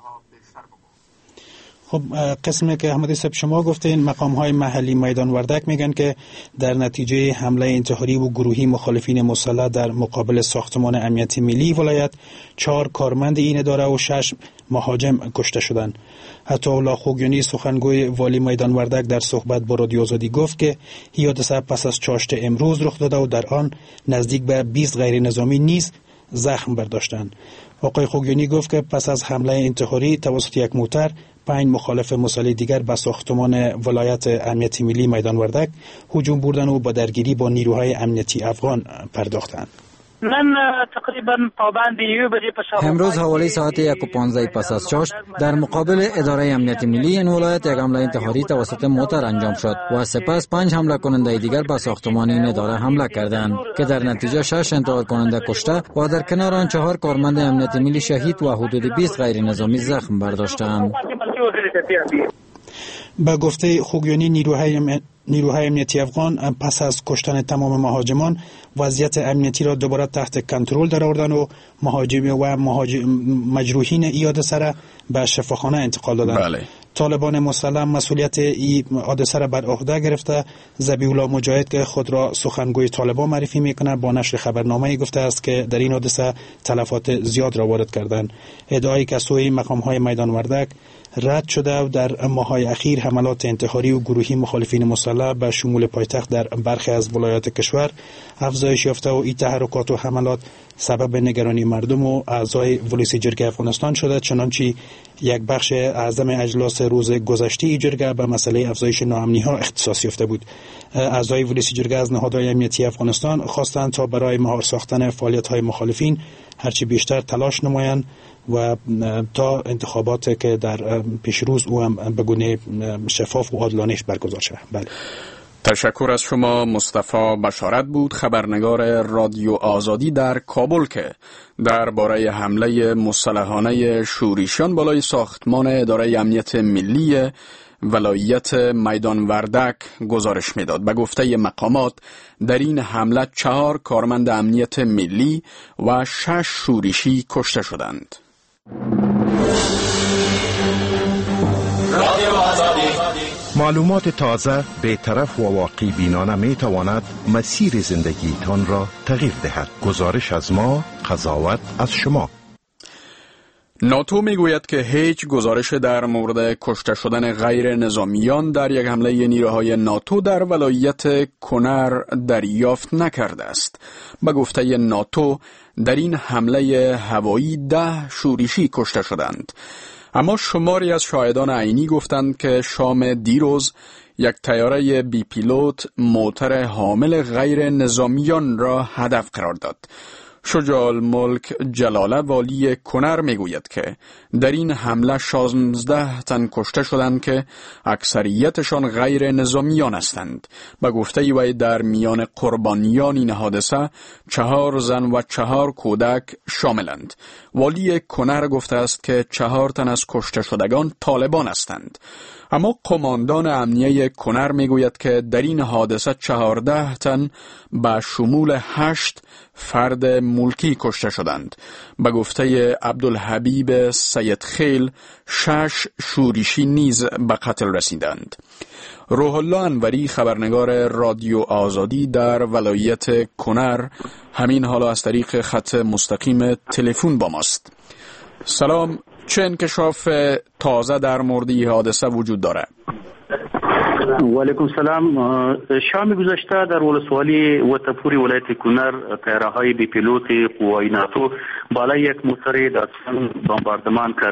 خب قسمی که احمدی صاحب شما گفتین، مقام های محلی میدان وردک میگن که در نتیجه حمله انتحاری و گروهی مخالفین مسلح در مقابل ساختمان امنیت ملی ولایت چهار کارمند این اداره و شش مهاجم کشته شدند. عطاالله خوگیانی سخنگوی والی میدان وردک در صحبت با رادیو آزادی گفت که این حادثه پس از چاشت امروز رخ داده و در آن نزدیک به بیست غیر نظامی نیز زخم برداشتند. آقای خوگیانی گفت که پس از حمله انتحاری توسط یک موتر پنج مخالف مسلح دیگر به ساختمان ولایت امنیتی ملی میدان وردک هجوم بردن و با درگیری با نیروهای امنیتی افغان پرداختند. من تقریبا پابند یو بجه پس امروز حوالی ساعت یک و پانزده پس از چاشت در مقابل اداره امنیت ملی این ولایت یک حمله انتحاری توسط موتر انجام شد و سپس پنج حمله کننده دیگر به ساختمان این اداره حمله کردند که در نتیجه شش انتحار کننده کشته و در کنار آن چهار کارمند امنیت ملی شهید و حدود بیست غیر نظامی زخم برداشتند. با گفته خوگیانی نیروهای نیروهای امنیتی افغان پس از کشتن تمام مهاجمان وضعیت امنیتی را دوباره تحت کنترل درآوردن و مهاجم و مهاجم مجروحین این حادثه را به شفاخانه انتقال دادند. بله. طالبان مسلح مسئولیت این حادثه را بر عهده گرفته. ذبیح الله مجاهد که خود را سخنگوی طالبان معرفی میکنه با نشر خبرنامه گفته است که در این حادثه تلفات زیاد را وارد کردند. ادعای که سوی مقام های میدان وردک رد شده و در ماه‌های اخیر حملات انتحاری و گروهی مخالفین مسلح به شمول پایتخت در برخی از ولایات کشور افزایش یافته و این تحرکات و حملات سبب نگرانی مردم و اعضای ولایت جرگه افغانستان شده، چنانچه یک بخش اعظم اجلاس روز گذشته این جرگه به مسئله افزایش ناامنی ها اختصاص یافته بود. اعضای ولایت جرگه از نهادهای امنیتی افغانستان خواستند تا برای مهار ساختن فعالیت‌های مخالفین هرچی بیشتر تلاش نمایند و تا انتخابات که در پیش روز او هم به گونه شفاف و عادلانه برگزار شود. بله. تشکر از شما. مصطفی بشارت بود خبرنگار رادیو آزادی در کابل که درباره حمله مسلحانه شورشیان بالای ساختمان اداره امنیت ملی ولایت میدان وردک گزارش میداد. به گفته مقامات در این حمله چهار کارمند امنیت ملی و شش شورشی کشته شدند. معلومات تازه، بی‌طرف و واقعی بینانه می تواند مسیر زندگیتان را تغییر دهد. گزارش از ما، قضاوت از شما. ناتو میگوید که هیچ گزارش در مورد کشته شدن غیر نظامیان در یک حمله نیروهای ناتو در ولایت کنر دریافت نکرده است. به گفته ناتو در این حمله هوایی ده شورشی کشته شدند. اما شماری از شاهدان عینی گفتند که شام دیروز یک طیاره بی پیلوت موتر حامل غیر نظامیان را هدف قرار داد. شجاع الملک جلاله والی کنر میگوید که در این حمله شانزده تن کشته شدند که اکثریتشان غیر نظامیان هستند. به گفته وی در میان قربانیان این حادثه چهار زن و چهار کودک شاملند. والی کنر گفته است که چهار تن از کشته شدگان طالبان هستند. اما قماندان امنیه کنر میگوید که در این حادثه چهارده تن به شمول هشت فرد ملکی کشته شدند. به گفته عبدالحبیب سید خیل شش شورشی نیز به قتل رسیدند. روح الله انوری خبرنگار رادیو آزادی در ولایت کنر همین حالا از طریق خط مستقیم تلفن با ماست. سلام، چه انکشاف تازه در مورد این حادثه وجود داره؟ و علیکم سلام. شام گذشته در ولسوالی وتپوری ولایت کنر طیاره‌های بی پیلوت قوای ناتو بالای یک موتر داستان بمباردمان کرد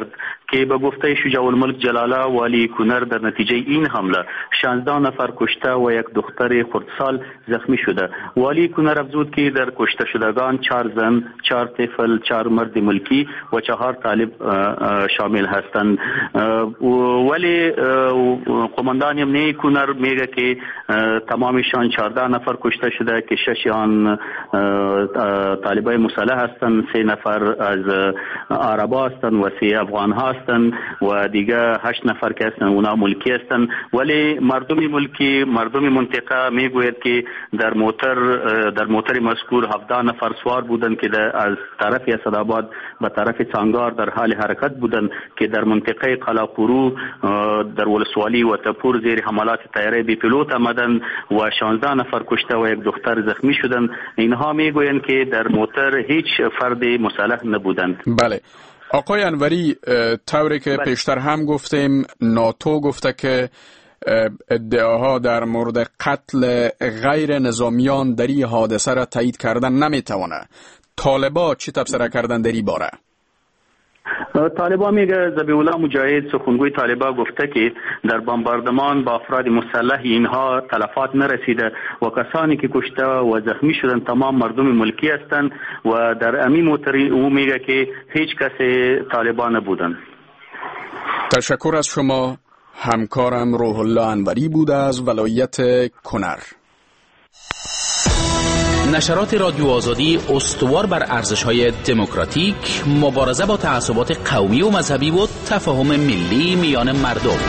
که به گفته شجاع الملک جلاله والی کنر در نتیجه این حمله شانزده نفر کشته و یک دختر خردسال زخمی شده. والی کنر افزود که در کشته شدگان چهار زن، چهار طفل، چهار مرد ملکی و چهار طالب شامل هستند. ولی قماندان امنیه کنر میگه که تمامشان چهارده نفر کشته شده که شش آن طالبای مسلح هستند، سه نفر از عربا هستند و سه افغان هستند و دیگه هشت نفر که هستند اونا ملکی هستند. ولی مردم ملکی مردم منطقه میگوید که در موتر در موتر مذکور هفده نفر سوار بودند که از طرف اسدآباد به طرف چانگار در حال حرکت بودند که در منطقه قلاقورو در ولسوالی و تپور زیر حملات طیاره بی پیلوت آمدند و شانزده نفر کشته و یک دختر زخمی شدند. اینها میگویند که در موتر هیچ فرد مسلح نبودند. بله آقای انوری، طوری که پیشتر هم گفتیم ناتو گفته که ادعاها در مورد قتل غیر نظامیان در این حادثه را تایید کردن نمیتونه. طالبا چی تبصره کردن در این باره؟ طالبا میگه ذبیح الله مجاهد سخنگوی طالبا گفته که در بمباردمان با افراد مسلح اینها تلفات نرسیده و کسانی که کشته و زخمی شدن تمام مردم ملکی هستند و در امی موتری او میگه که هیچ کس طالبا نبودن. تشکر از شما. همکارم روح الله انوری بود از ولایت کنر. نشرات رادیو آزادی استوار بر ارزش‌های دموکراتیک، مبارزه با تعصبات قومی و مذهبی و تفاهم ملی میان مردم.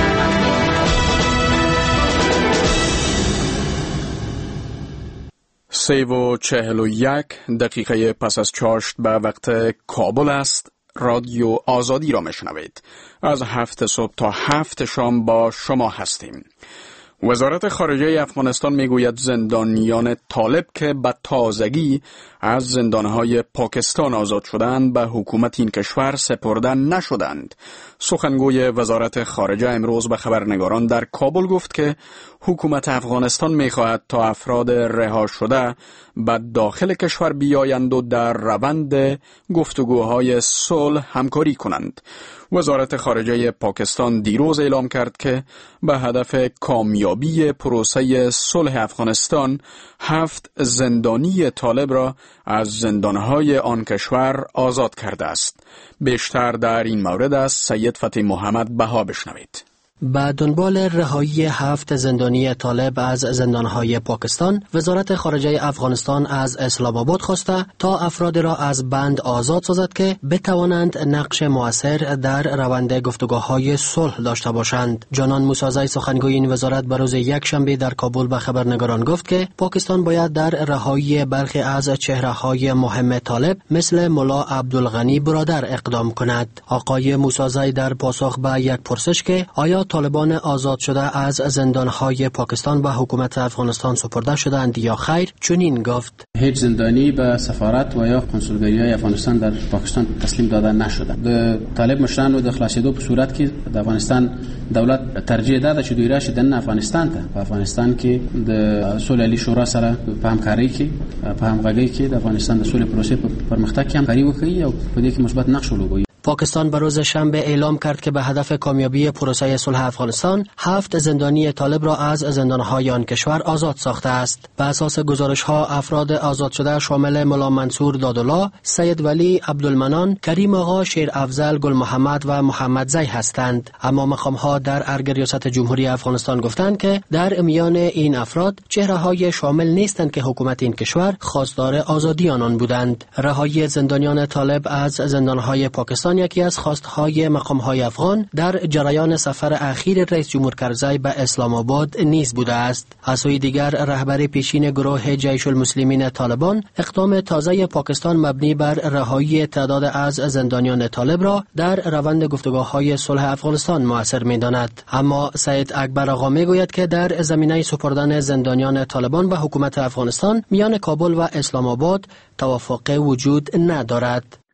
سه و چهل و یک دقیقه پس از چاشت به وقت کابل است. رادیو آزادی را میشنوید. از هفت صبح تا هفت شام با شما هستیم. وزارت خارجه افغانستان میگوید زندانیان طالب که به تازگی از زندانهای پاکستان آزاد شدند به حکومت این کشور سپرده نشدند. سخنگوی وزارت خارجه امروز به خبرنگاران در کابل گفت که حکومت افغانستان میخواهد تا افراد رها شده به داخل کشور بیایند و در روند گفتگوهای صلح همکاری کنند. وزارت خارجه پاکستان دیروز اعلام کرد که به هدف کامیابی پروسه صلح افغانستان هفت زندانی طالب را از زندانهای آن کشور آزاد کرده است. بیشتر در این مورد از سید فتح محمد بها بشنوید. به دنبال رهایی هفت زندانی طالب از زندانهای پاکستان، وزارت خارجه افغانستان از اسلام آباد خواسته تا افراد را از بند آزاد سازد که بتوانند نقش مؤثر در روند گفتگوهای صلح داشته باشند. جانان موسازی سخنگوی این وزارت به روز یک شنبه در کابل به خبرنگاران گفت که پاکستان باید در رهایی برخی از چهره‌های مهم طالب مثل ملا عبدالغنی برادر اقدام کند. آقای موسازی در پاسخ به یک پرسش که آیا طالبان آزاد شده از زندانهای پاکستان به حکومت افغانستان سپرده شدند یا خیر چنین گفت: هیچ زندانی به سفارت و یا کنسولگری افغانستان در پاکستان تسلیم داده نشده. د طالب مشران و د خلاصېدو په صورت کې د افغانستان دولت ترجیح داده چې دوی راشي دننه افغانستان ته. په افغانستان کې د صلح علی شورا سره په همکارۍ کې په همغږۍ کې د افغانستان د صلح پروسې په پرمختګ کې همکاري وکړي او په دې کې مثبت نقش ولوبوي. پاکستان به روز شنبه اعلام کرد که به هدف کامیابی پروسه صلح افغانستان هفت زندانی طالب را از زندانهای آن کشور آزاد ساخته است. به اساس گزارش‌ها افراد آزاد شده شامل ملا منصور دادالله، سید ولی عبدالمنان، کریم آقا، شیر افضل، گل محمد و محمد زی هستند. اما مقام‌ها در ارگ ریاست جمهوری افغانستان گفتند که در میان این افراد چهره‌های شامل نیستند که حکومت این کشور خواستار آزادی آنان بودند. رهایی زندانیان طالب از زندانهای پاکستان یکی از خواستهای مقام‌های افغان در جریان سفر اخیر رئیس جمهور کرزی به اسلام آباد نیز بوده است. از سوی دیگر رهبر پیشین گروه جیش المسلمین طالبان اقدام تازه پاکستان مبنی بر رهایی تعداد از زندانیان طالب را در روند گفتگوهای صلح افغانستان مؤثر می‌داند. اما سید اکبر آقا میگوید که در زمینه سپردن زندانیان طالبان به حکومت افغانستان میان کابل و اسلام آباد توافق وجود ندارد.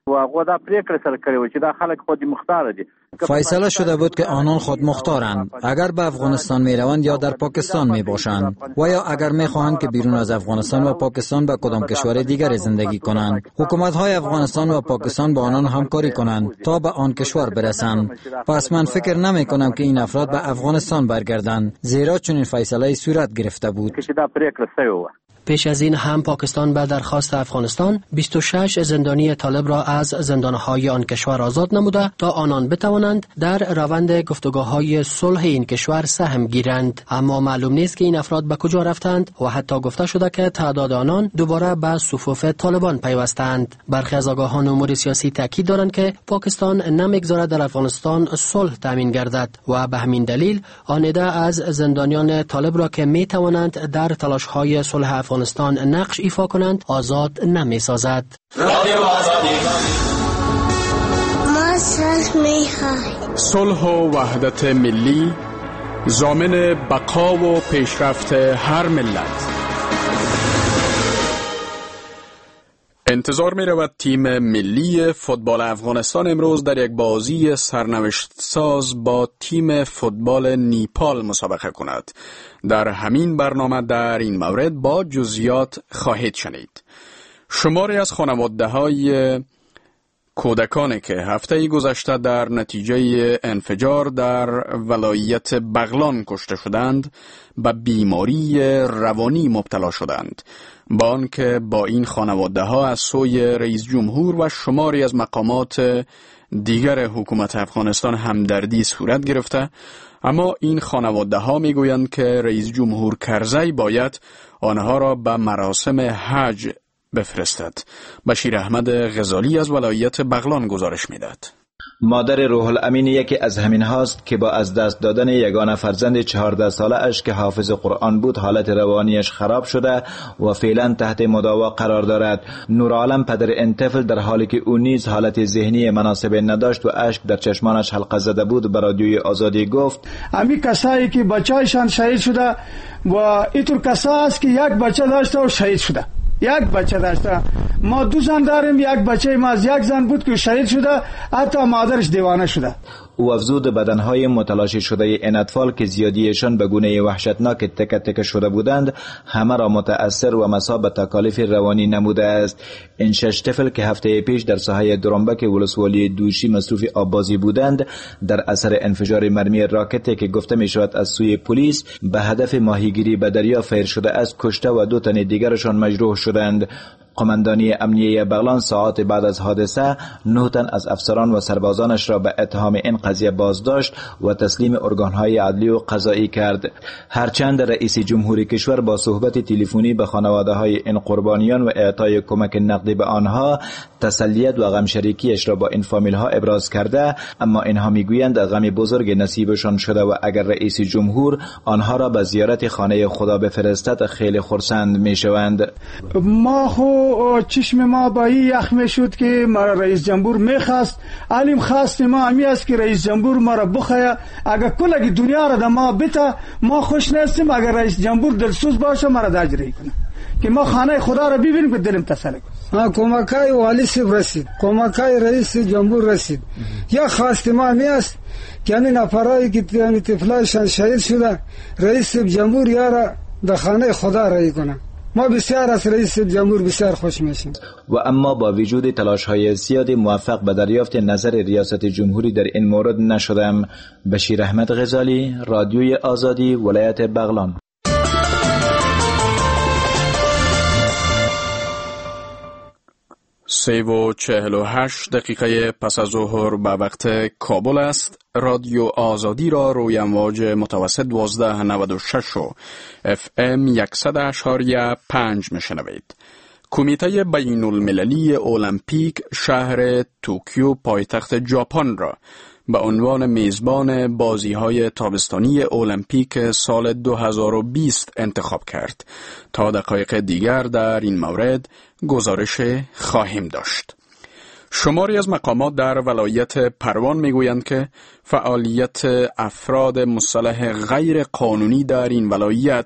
و هغه دا پریکړه سره کړې و چې دا خلک خود مختار دي. فیصله شده بود که آنان خود مختارند، اگر به افغانستان می روند یا در پاکستان می باشند و یا اگر می خواهند که بیرون از افغانستان و پاکستان به کدام کشور دیگر زندگی کنند. حکومت های افغانستان و پاکستان با آنان همکاری کنند تا به آن کشور برسند. پس من فکر نمی کنم که این افراد به افغانستان برگردند، زیرا چنین فیصله صورت گرفته بود. پیش از این هم پاکستان به درخواست افغانستان بیست و شش زندانی طالب را از زندانهای آن کشور آزاد نموده تا آنان بتوانند در روند گفتگوهای صلح این کشور سهم گیرند، اما معلوم نیست که این افراد به کجا رفتند و حتی گفته شده که تعداد آنان دوباره به صفوف طالبان پیوستند. برخی از آگاهان امور سیاسی تاکید دارند که پاکستان نمیگذارد در افغانستان صلح تامین گردد و به همین دلیل آن عده از زندانیان طالب را که می توانند در تلاش‌های صلح افغانستان نقش ایفا کنند آزاد نمی سازد. صلح و وحدت ملی ضامن بقا و پیشرفت هر ملت. انتظار می رود تیم ملی فوتبال افغانستان امروز در یک بازی سرنوشت ساز با تیم فوتبال نیپال مسابقه کند. در همین برنامه در این مورد با جزئیات خواهید شنید. شماری از خانواده های کودکانی که هفته گذشته در نتیجه انفجار در ولایت بغلان کشته شدند به بیماری روانی مبتلا شدند، با آنکه با این خانواده ها از سوی رئیس جمهور و شماری از مقامات دیگر حکومت افغانستان همدردی صورت گرفته، اما این خانواده ها می گویند که رئیس جمهور کرزی باید آنها را به مراسم حج بفرستد. بشیر احمد غزالی از ولایت بغلان گزارش میداد. مادر روح الامین یکی از همین هاست که با از دست دادن یگانه فرزند چهارده ساله اش که حافظ قرآن بود حالت روانیش خراب شده و فعلا تحت مداوا قرار دارد. نورعالم پدر این طفل در حالی که او نیز حالت ذهنی مناسب نداشت و اشک در چشمانش حلقه زده بود به رادیوی آزادی گفت: امی کسایی که بچه‌شان شهید شده و اینطور کسا است که یک بچه داشته و شهید شده، یک بچه داشته. ما دو زن داریم، یک بچه ما از یک زن بود که شهید شده، حتی مادرش دیوانه شده. او افزود بدنهای متلاشی شده این اطفال که زیادیشان به گونه وحشتناک تک تک شده بودند همه را متأثر و مسا به تکالیف روانی نموده است. این شش طفل که هفته پیش در ساحه درنبک ولسوالی دوشی مصروف آبازی بودند در اثر انفجار مرمی راکتی که گفته می شود از سوی پلیس به هدف ماهیگیری به دریا فیر شده است کشته و دو تن دیگرشان مجروح شدند. قماندانی امنیه بغلان ساعات بعد از حادثه نه تن از افسران و سربازانش را به اتهام این قضیه بازداشت و تسلیم ارگانهای عدلی و قضایی کرد. هرچند رئیس جمهوری کشور با صحبت تلفنی به خانواده های این قربانیان و اعطای کمک نقدی به آنها تسلیت و غم شریکیش را با این فامیل ها ابراز کرده، اما اینها میگویند غم بزرگ نصیبشان شده و اگر رئیس جمهور آنها را به زیارت خانه خدا بفرستد خیلی خرسند میشوند. ما خو چشم ما با این یخم شد که مرا رئیس جمهور میخواست، علیم خواست ما همی است که رئیس جمهور مرا بخواه. اگر کلگی دنیا را در ما بتا ما خوش نیستیم، اگر رئیس جمهور دلسوز باشه مرا داجری کنه که ما خانه خدا را ببینیم که دلم تسلی کنه. کمکای والی سیب رسید، کمکای رئیس جمهور رسید. یا خواست ما همی است که همین افرایی که طفلایشان شهید شده رئیس جمهور یارا در خانه خدا رایی کنه. ما بسیار از رئیس جمهور بسیار خوش میشیم. و اما با وجود تلاش‌های زیادی موفق به دریافت نظر ریاست جمهوری در این مورد نشدم. بشیر احمد غزالی، رادیوی آزادی، ولایت بغلان. سه و چهل و هشت دقیقه پس از ظهر به وقت کابل است. رادیو آزادی را روی امواج متوسط دوازده نود و شش و اف ام یکصد اشاریه پنج میشنوید. کمیته بین المللی المپیک شهر توکیو پایتخت ژاپن را به عنوان میزبان بازی‌های تابستانی المپیک سال دو هزار و بیست انتخاب کرد. تا دقایق دیگر در این مورد گزارش خواهیم داشت. شماری از مقامات در ولایت پروان میگویند که فعالیت افراد مسلح غیر قانونی در این ولایت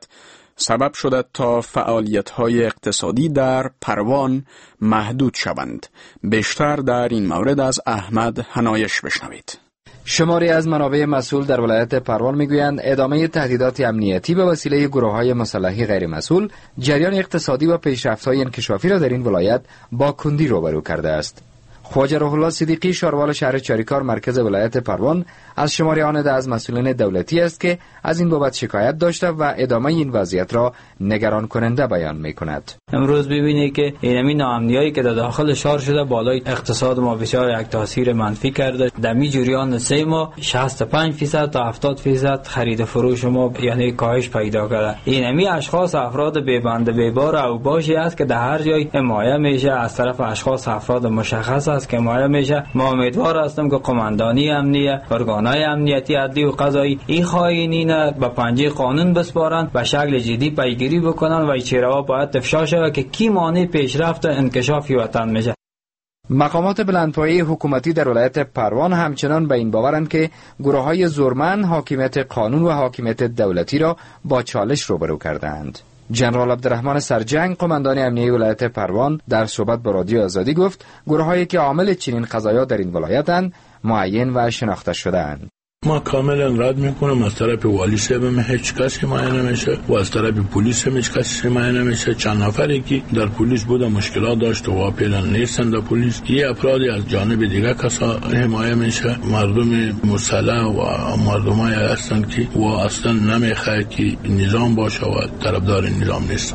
سبب شده تا فعالیت‌های اقتصادی در پروان محدود شوند. بیشتر در این مورد از احمد حنایش بشنوید. شماری از منابع مسئول در ولایت پروان میگویند ادامه تهدیدات امنیتی به وسیله گروه‌های مسلحی غیر مسئول جریان اقتصادی و پیشرفت‌های انکشافی را در این ولایت با کندی روبرو کرده است. خواجه روح الله صدیقی شاروال شهر چاریکار مرکز ولایت پروان از شماری آن از مسئولین دولتی است که از این بابت شکایت داشته و ادامه این وضعیت را نگران کننده بیان می‌کند. امروز ببینید که اینمی ناامنیایی که در داخل شهر شده بالای اقتصاد ما بسیار یک تاثیر منفی کرده. در می جریان سه ماه شصت و پنج درصد تا هفتاد درصد خرید و فروش ما یعنی کاهش پیدا کرده. اینمی اشخاص افراد بی‌بند بی‌بار او باشی است که در هر جای حمایت میشه از طرف اشخاص افراد مشخص است که حمایت میشه. ما امیدوار هستیم که قماندانی امنیه، ارگانهای امنیتی عدلی و قضایی این خائنین به پنجه قانون بسپارند و شکل جدی پیگیری بکنن و چهره‌ها باید افشا شود که کی مانع پیشرفت انکشاف وطن میشه. مقامات بلندپایه حکومتی در ولایت پروان همچنان به این باورند که گروه‌های زورمند حاکمیت قانون و حاکمیت دولتی را با چالش روبرو کردند. جنرال عبدالرحمن سرجنگ قماندان امنیه ولایت پروان در صحبت با رادیو آزادی گفت گروه‌هایی که عامل چنین قضایا در این ولایتند معین و شناخته شده‌اند. ما کاملا رد میکنم از طرف والی صاحب هم هیچ کسی حمایت نمیشه و از طرف پلیس هم هیچ کسی حمایت نمیشه. چند نفری که در پلیس بوده مشکلات داشت و واقعا نیستن در پلیس، یه افرادی از جانب دیگه کسا حمایت میشه. مردم مسلح و مردمای هستن که و اصلا نمیخواد که نظام باشه و طرفدار نظام نیستن.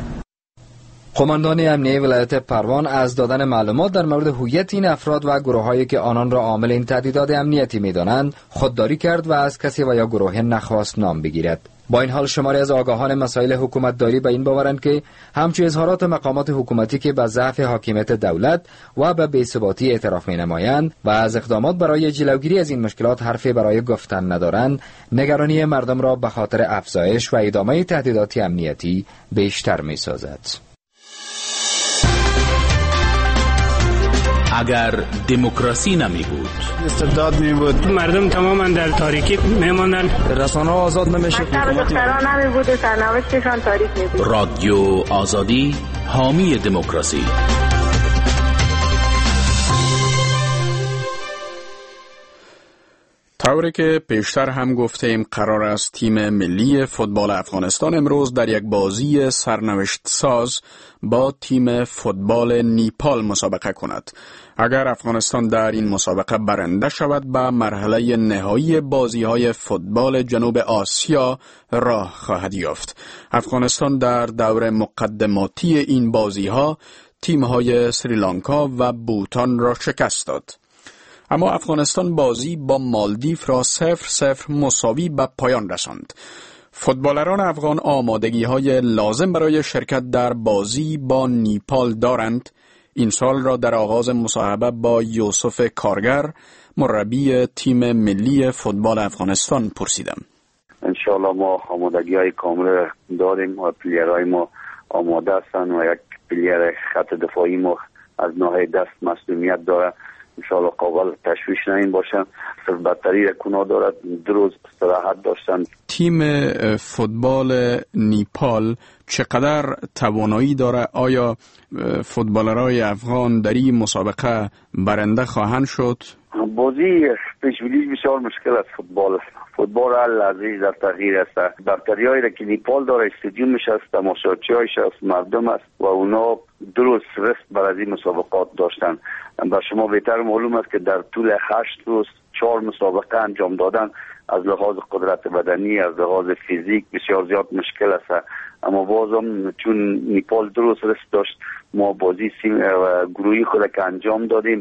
قماندان امنیه ولایت پروان از دادن معلومات در مورد هویت این افراد و گروه‌هایی که آنان را عامل این تهدیدات امنیتی می‌دانند خودداری کرد و از کسی و یا گروه نخواست نام بگیرد. با این حال شماری از آگاهان مسائل حکومتداری به این باورند که همچون اظهارات مقامات حکومتی که به ضعف حاکمیت دولت و به بی‌ثباتی اعتراف می‌نمایند و از اقدامات برای جلوگیری از این مشکلات حرفی برای گفتن ندارند، نگرانی مردم را به خاطر افزایش و ادامه تهدیدات امنیتی بیشتر می‌سازد. اگر دموکراسی نمی بود، استبداد می بود، مردم تماما در تاریکی می ماندن، رسانه ها آزاد نمیشه، دختران نمی بود و سرنوشتشان تاریک می بود. رادیو آزادی حامی دموکراسی. طوری که پیشتر هم گفتیم قرار است تیم ملی فوتبال افغانستان امروز در یک بازی سرنوشت ساز با تیم فوتبال نیپال مسابقه کند. اگر افغانستان در این مسابقه برنده شود به مرحله نهایی بازی‌های فوتبال جنوب آسیا راه خواهد یافت. افغانستان در دور مقدماتی این بازی‌ها تیم‌های سریلانکا و بوتان را شکست داد. اما افغانستان بازی با مالدیو را صفر صفر مساوی به پایان رساند. فوتبالران افغان آمادگی‌های لازم برای شرکت در بازی با نیپال دارند. این سال را در آغاز مصاحبه با یوسف کارگر مربی تیم ملی فوتبال افغانستان پرسیدم. انشاءالله ما آمادگی‌های کامل داریم و پلیرهای ما آماده هستند و یک پلیر خط دفاعی ما از ناحیه دست مسئولیت داره. انشاءالله قابل تشویش نمین باشن. صرف بدتری کنا دارد، دو روز استراحت داشتن. تیم فوتبال نیپال چقدر توانایی داره؟ آیا فوتبالرهای افغان در این مسابقه برنده خواهند شد؟ بازی پیش‌بینی بسیار مشکل است. فوتبال فوتبال هر لحظه در تغییر است. بدتریایی را که نیپال داره استادیومش است، تماشاچی‌هایش است، مردم است و اونا درست رست بر از این مسابقات داشتن. با شما بهتر معلوم است که در طول هشت روز چهار مسابقه انجام دادن از لحاظ قدرت بدنی، از لحاظ فیزیک بسیار زیاد مشکل است. اما بازم چون نیپال درست رست داشت، ما بازی سیم گروهی خود که انجام دادیم،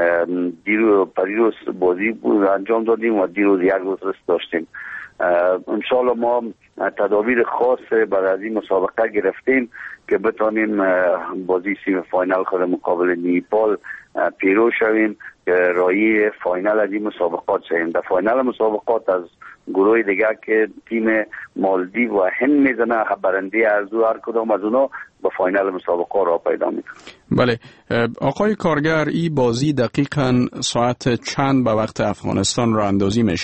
دیروز پریروز بازی بود انجام دادیم و دیروز یک روز رست داشتیم. انشالله ما تدابیر خاص برای از این مسابقه گرفتیم که بتانیم بازی سیم فاینال خود مقابل نیپال پیرو شویم که رایی فاینال از این مسابقات شویم. در فاینال مسابقات از گروه دیگه که تیم مالدیو و هند میزنه، برنده ارزو هر کدام از اونا به فاینال مسابقه را پیدا میکنه. بله آقای کارگر، این بازی دقیقاً ساعت چند به وقت افغانستان را اندازی میشه؟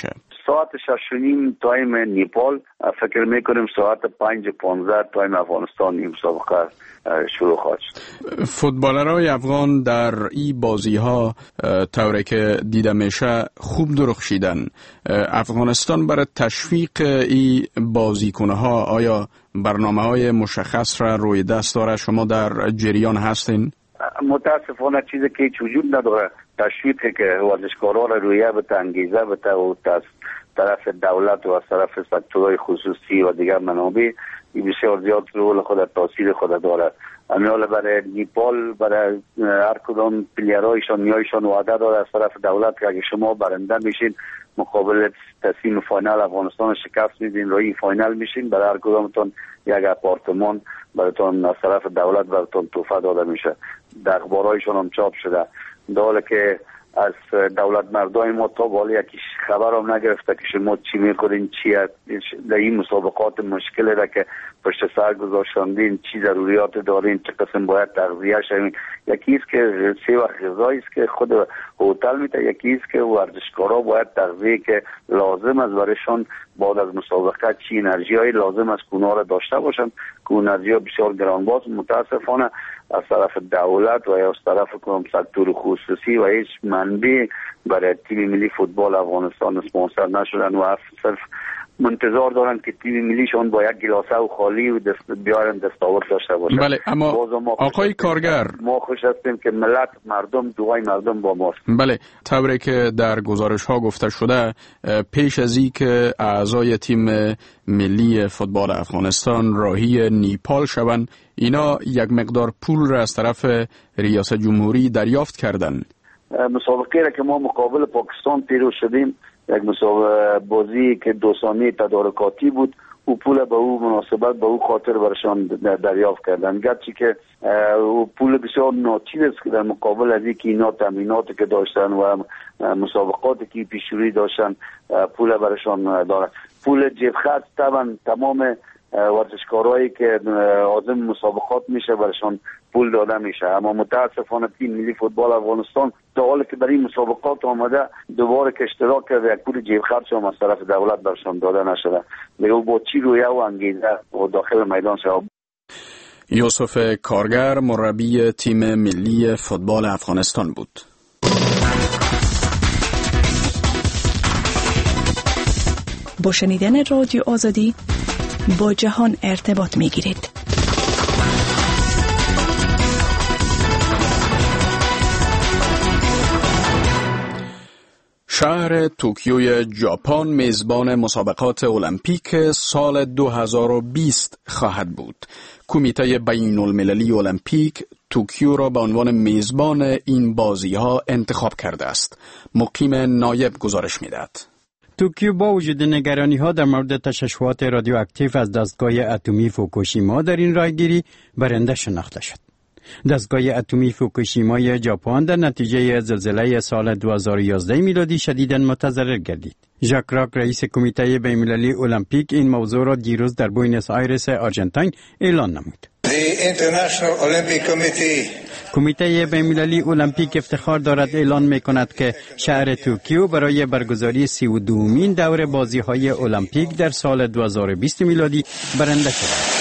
ساعت شش و نیم تایم نیپال، فکر میکنیم ساعت پنج و پانزده تایم افغانستان این مسابقه شروع خواهد شد. فوتبالرهای افغان در این بازی ها طوری که دیده میشه خوب درخشیدن. افغانستان برای تشویق این بازیکنه ها آیا برنامه های مشخص را روی دست داره؟ شما در جریان هستین؟ متاسفانه چیزی که هیچ وجود نداره. تشویقی که ورزشکارا را رویه بده، انگیزه بده و از طرف دولت و از طرف سکتورهای خصوصی و دیگر منابع این بسیار زیاد رول خود تاثیر خود داره. امیال برای نیپال برای هر کدام پلیرهایشان نیایشان وعده داره از طرف دولت که اگه شما برنده میشین مقابل تصمیم فاینال افغانستان شکست میدین روی فاینال میشین، برای هر کدامتون یک اپارتمان براتون از طرف دولت براتون تحفه داده میشه. در اخبارهایشان هم چاپ شده. داله که از دولت مردای ما تا بالا یکی خبر هم نگرفته که شما چی میکنین، چی در این مسابقات مشکلی را که پشت سر گذاشتین، چی ضروریات دارین، چه قسم باید تغذیه شوین. یکی است که سه وقت غذایی است که خود هتل میده، یکی است که ورزشکارا باید تغذیه که لازم است برایشان بعد از مسابقه چی انرژی های لازم است که اونها را داشته باشن که انرژی ها بسیار گرانباز متاسفانه از طرف دولت و یا از طرف سکتور خصوصی و هیچ منبع برای تیم ملی فوتبال افغانستان اسپانسر نشدن و صرف منتظر دارن که تیم ملیشون با یک گلاسه و خالی و دست بیارن دستاورد داشته باشن. بله، اما آقای کارگر ما خوش هستیم که ملت مردم دعای مردم با ماست. بله، طوری که در گزارش ها گفته شده پیش از این که اعضای تیم ملی فوتبال افغانستان راهی نیپال شوند، اینا یک مقدار پول را از طرف ریاست جمهوری دریافت کردن. مسابقه را که ما مقابل پاکستان پیروز شدیم، یک مسابقه بازی که دو ثانیه تدارکاتی بود، او پول به او مناسبت به او خاطر برشان دریافت کردن، گرچه که او پول بسیار ناچیز است که در مقابل از اینکه اینا تامیناتی که داشتن و مسابقاتی که پیشروی داشتن پول برشان دارن. پول جیب خرج طبعا تمام ورزشکارایی که عازم مسابقات میشه برشان پول داده میشه، اما متاسفانه تیم ملی فوتبال افغانستان تا حالی که در این مسابقات آمده دوباره که اشتراک کرده یک پول جیب خرج هم از طرف دولت برشان داده نشده. دیگه با چی رویه و انگیزه و داخل میدان شد. یوسف کارگر مربی تیم ملی فوتبال افغانستان بود. با شنیدن رادیو آزادی با جهان ارتباط میگیرید. شهر توکیوی ژاپن میزبان مسابقات المپیک سال دو هزار و بیست خواهد بود. کمیته بین المللی المپیک توکیو را به عنوان میزبان این بازی‌ها انتخاب کرده است. مقیم نایب گزارش می‌دهد. توکیو با وجود نگرانی‌ها در مورد تشعشعات رادیواکتیو از دستگاه اتمی فوکوشیما در این رایگیری برنده شناخته شد. دستگاه اتمی فوکوشیمای ژاپن در نتیجه زلزله سال دو هزار و یازده میلادی شدیداً متضرر گردید. ژاک راک رئیس کمیته بین‌المللی المپیک این موضوع را دیروز در بوینس آیرس آرژانتین اعلان نمود. کمیته بین‌المللی المپیک افتخار دارد اعلان می‌کند که شهر توکیو برای برگزاری سی و دومین دور بازی‌های المپیک در سال دو هزار و بیست میلادی برنده شد.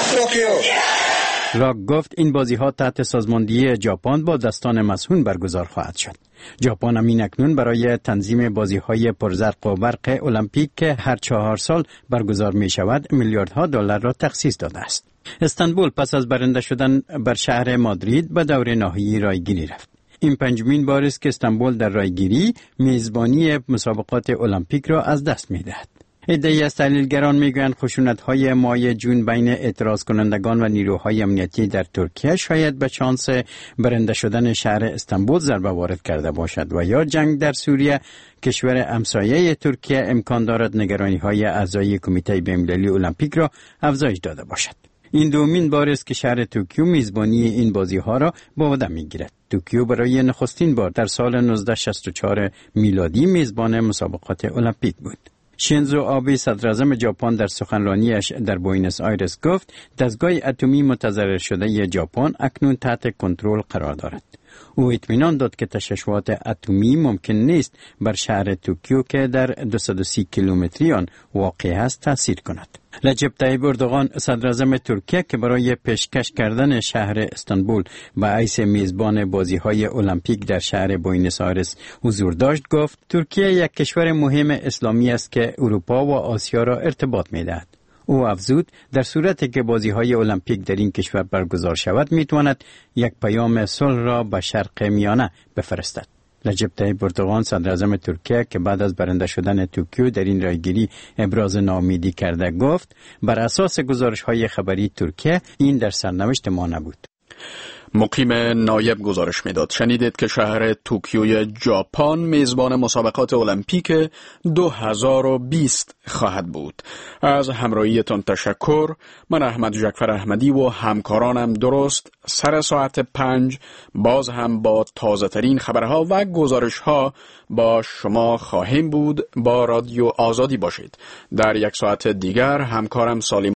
راک گفت این بازی‌ها تحت سازماندهی ژاپن با دستان مسئول برگزار خواهد شد. ژاپن همین اکنون برای تنظیم بازی‌های پرزرق و برق المپیک که هر چهار سال برگزار می‌شود میلیاردها دلار را تخصیص داده است. استانبول پس از برنده شدن بر شهر مادرید به دور نهایی رایگیری رفت. این پنجمین بار است که استانبول در رایگیری میزبانی مسابقات المپیک را از دست می‌دهد. عده‌ای از تحلیلگران میگویند خشونت‌های ماه جون بین اعتراض کنندگان و نیروهای امنیتی در ترکیه شاید به شانس برنده شدن شهر استانبول ضربه وارد کرده باشد و یا جنگ در سوریه کشور همسایه ترکیه امکان دارد نگرانی‌های اعضای کمیته بین‌المللی المپیک را افزایش داده باشد. این دومین بار است که شهر توکیو میزبانی این بازی‌ها را به عهده می‌گیرد. توکیو برای نخستین بار در سال نوزده شصت و چهار میلادی میزبان مسابقات المپیک بود. شینزو آبه صدراعظم ژاپن در سخنرانیش در بوینس آیرس گفت دستگاه اتمی متضرر شده ژاپن اکنون تحت کنترل قرار دارد. او اطمینان داد که تشعشعات اتمی ممکن نیست بر شهر توکیو که در دویست و سی کیلومتری آن واقع است تاثیر کند. رجب طیب اردوغان صدر اعظم ترکیه که برای پیشکش کردن شهر استانبول به حیث میزبان بازی‌های المپیک در شهر بوئنوس آیرس حضور داشت گفت ترکیه یک کشور مهم اسلامی است که اروپا و آسیا را ارتباط می‌دهد. او افزود در صورتی که بازی‌های المپیک در این کشور برگزار شود می‌تواند یک پیام صلح را به شرق میانه بفرستد. رجب طیب اردوغان صدر اعظم ترکیه که بعد از برنده شدن توکیو در این رایگیری ابراز ناامیدی کرده گفت بر اساس گزارش‌های خبری ترکیه این در سرنوشت ما نبود. مقیم نایب گزارش میداد. شنیدید که شهر توکیوی ژاپن میزبان مسابقات المپیک دو هزار و بیست خواهد بود. از همراهیتان تشکر. من احمد جعفر احمدی و همکارانم درست سر ساعت پنج باز هم با تازه ترین خبرها و گزارش ها با شما خواهیم بود. با رادیو آزادی باشید. در یک ساعت دیگر همکارم سالم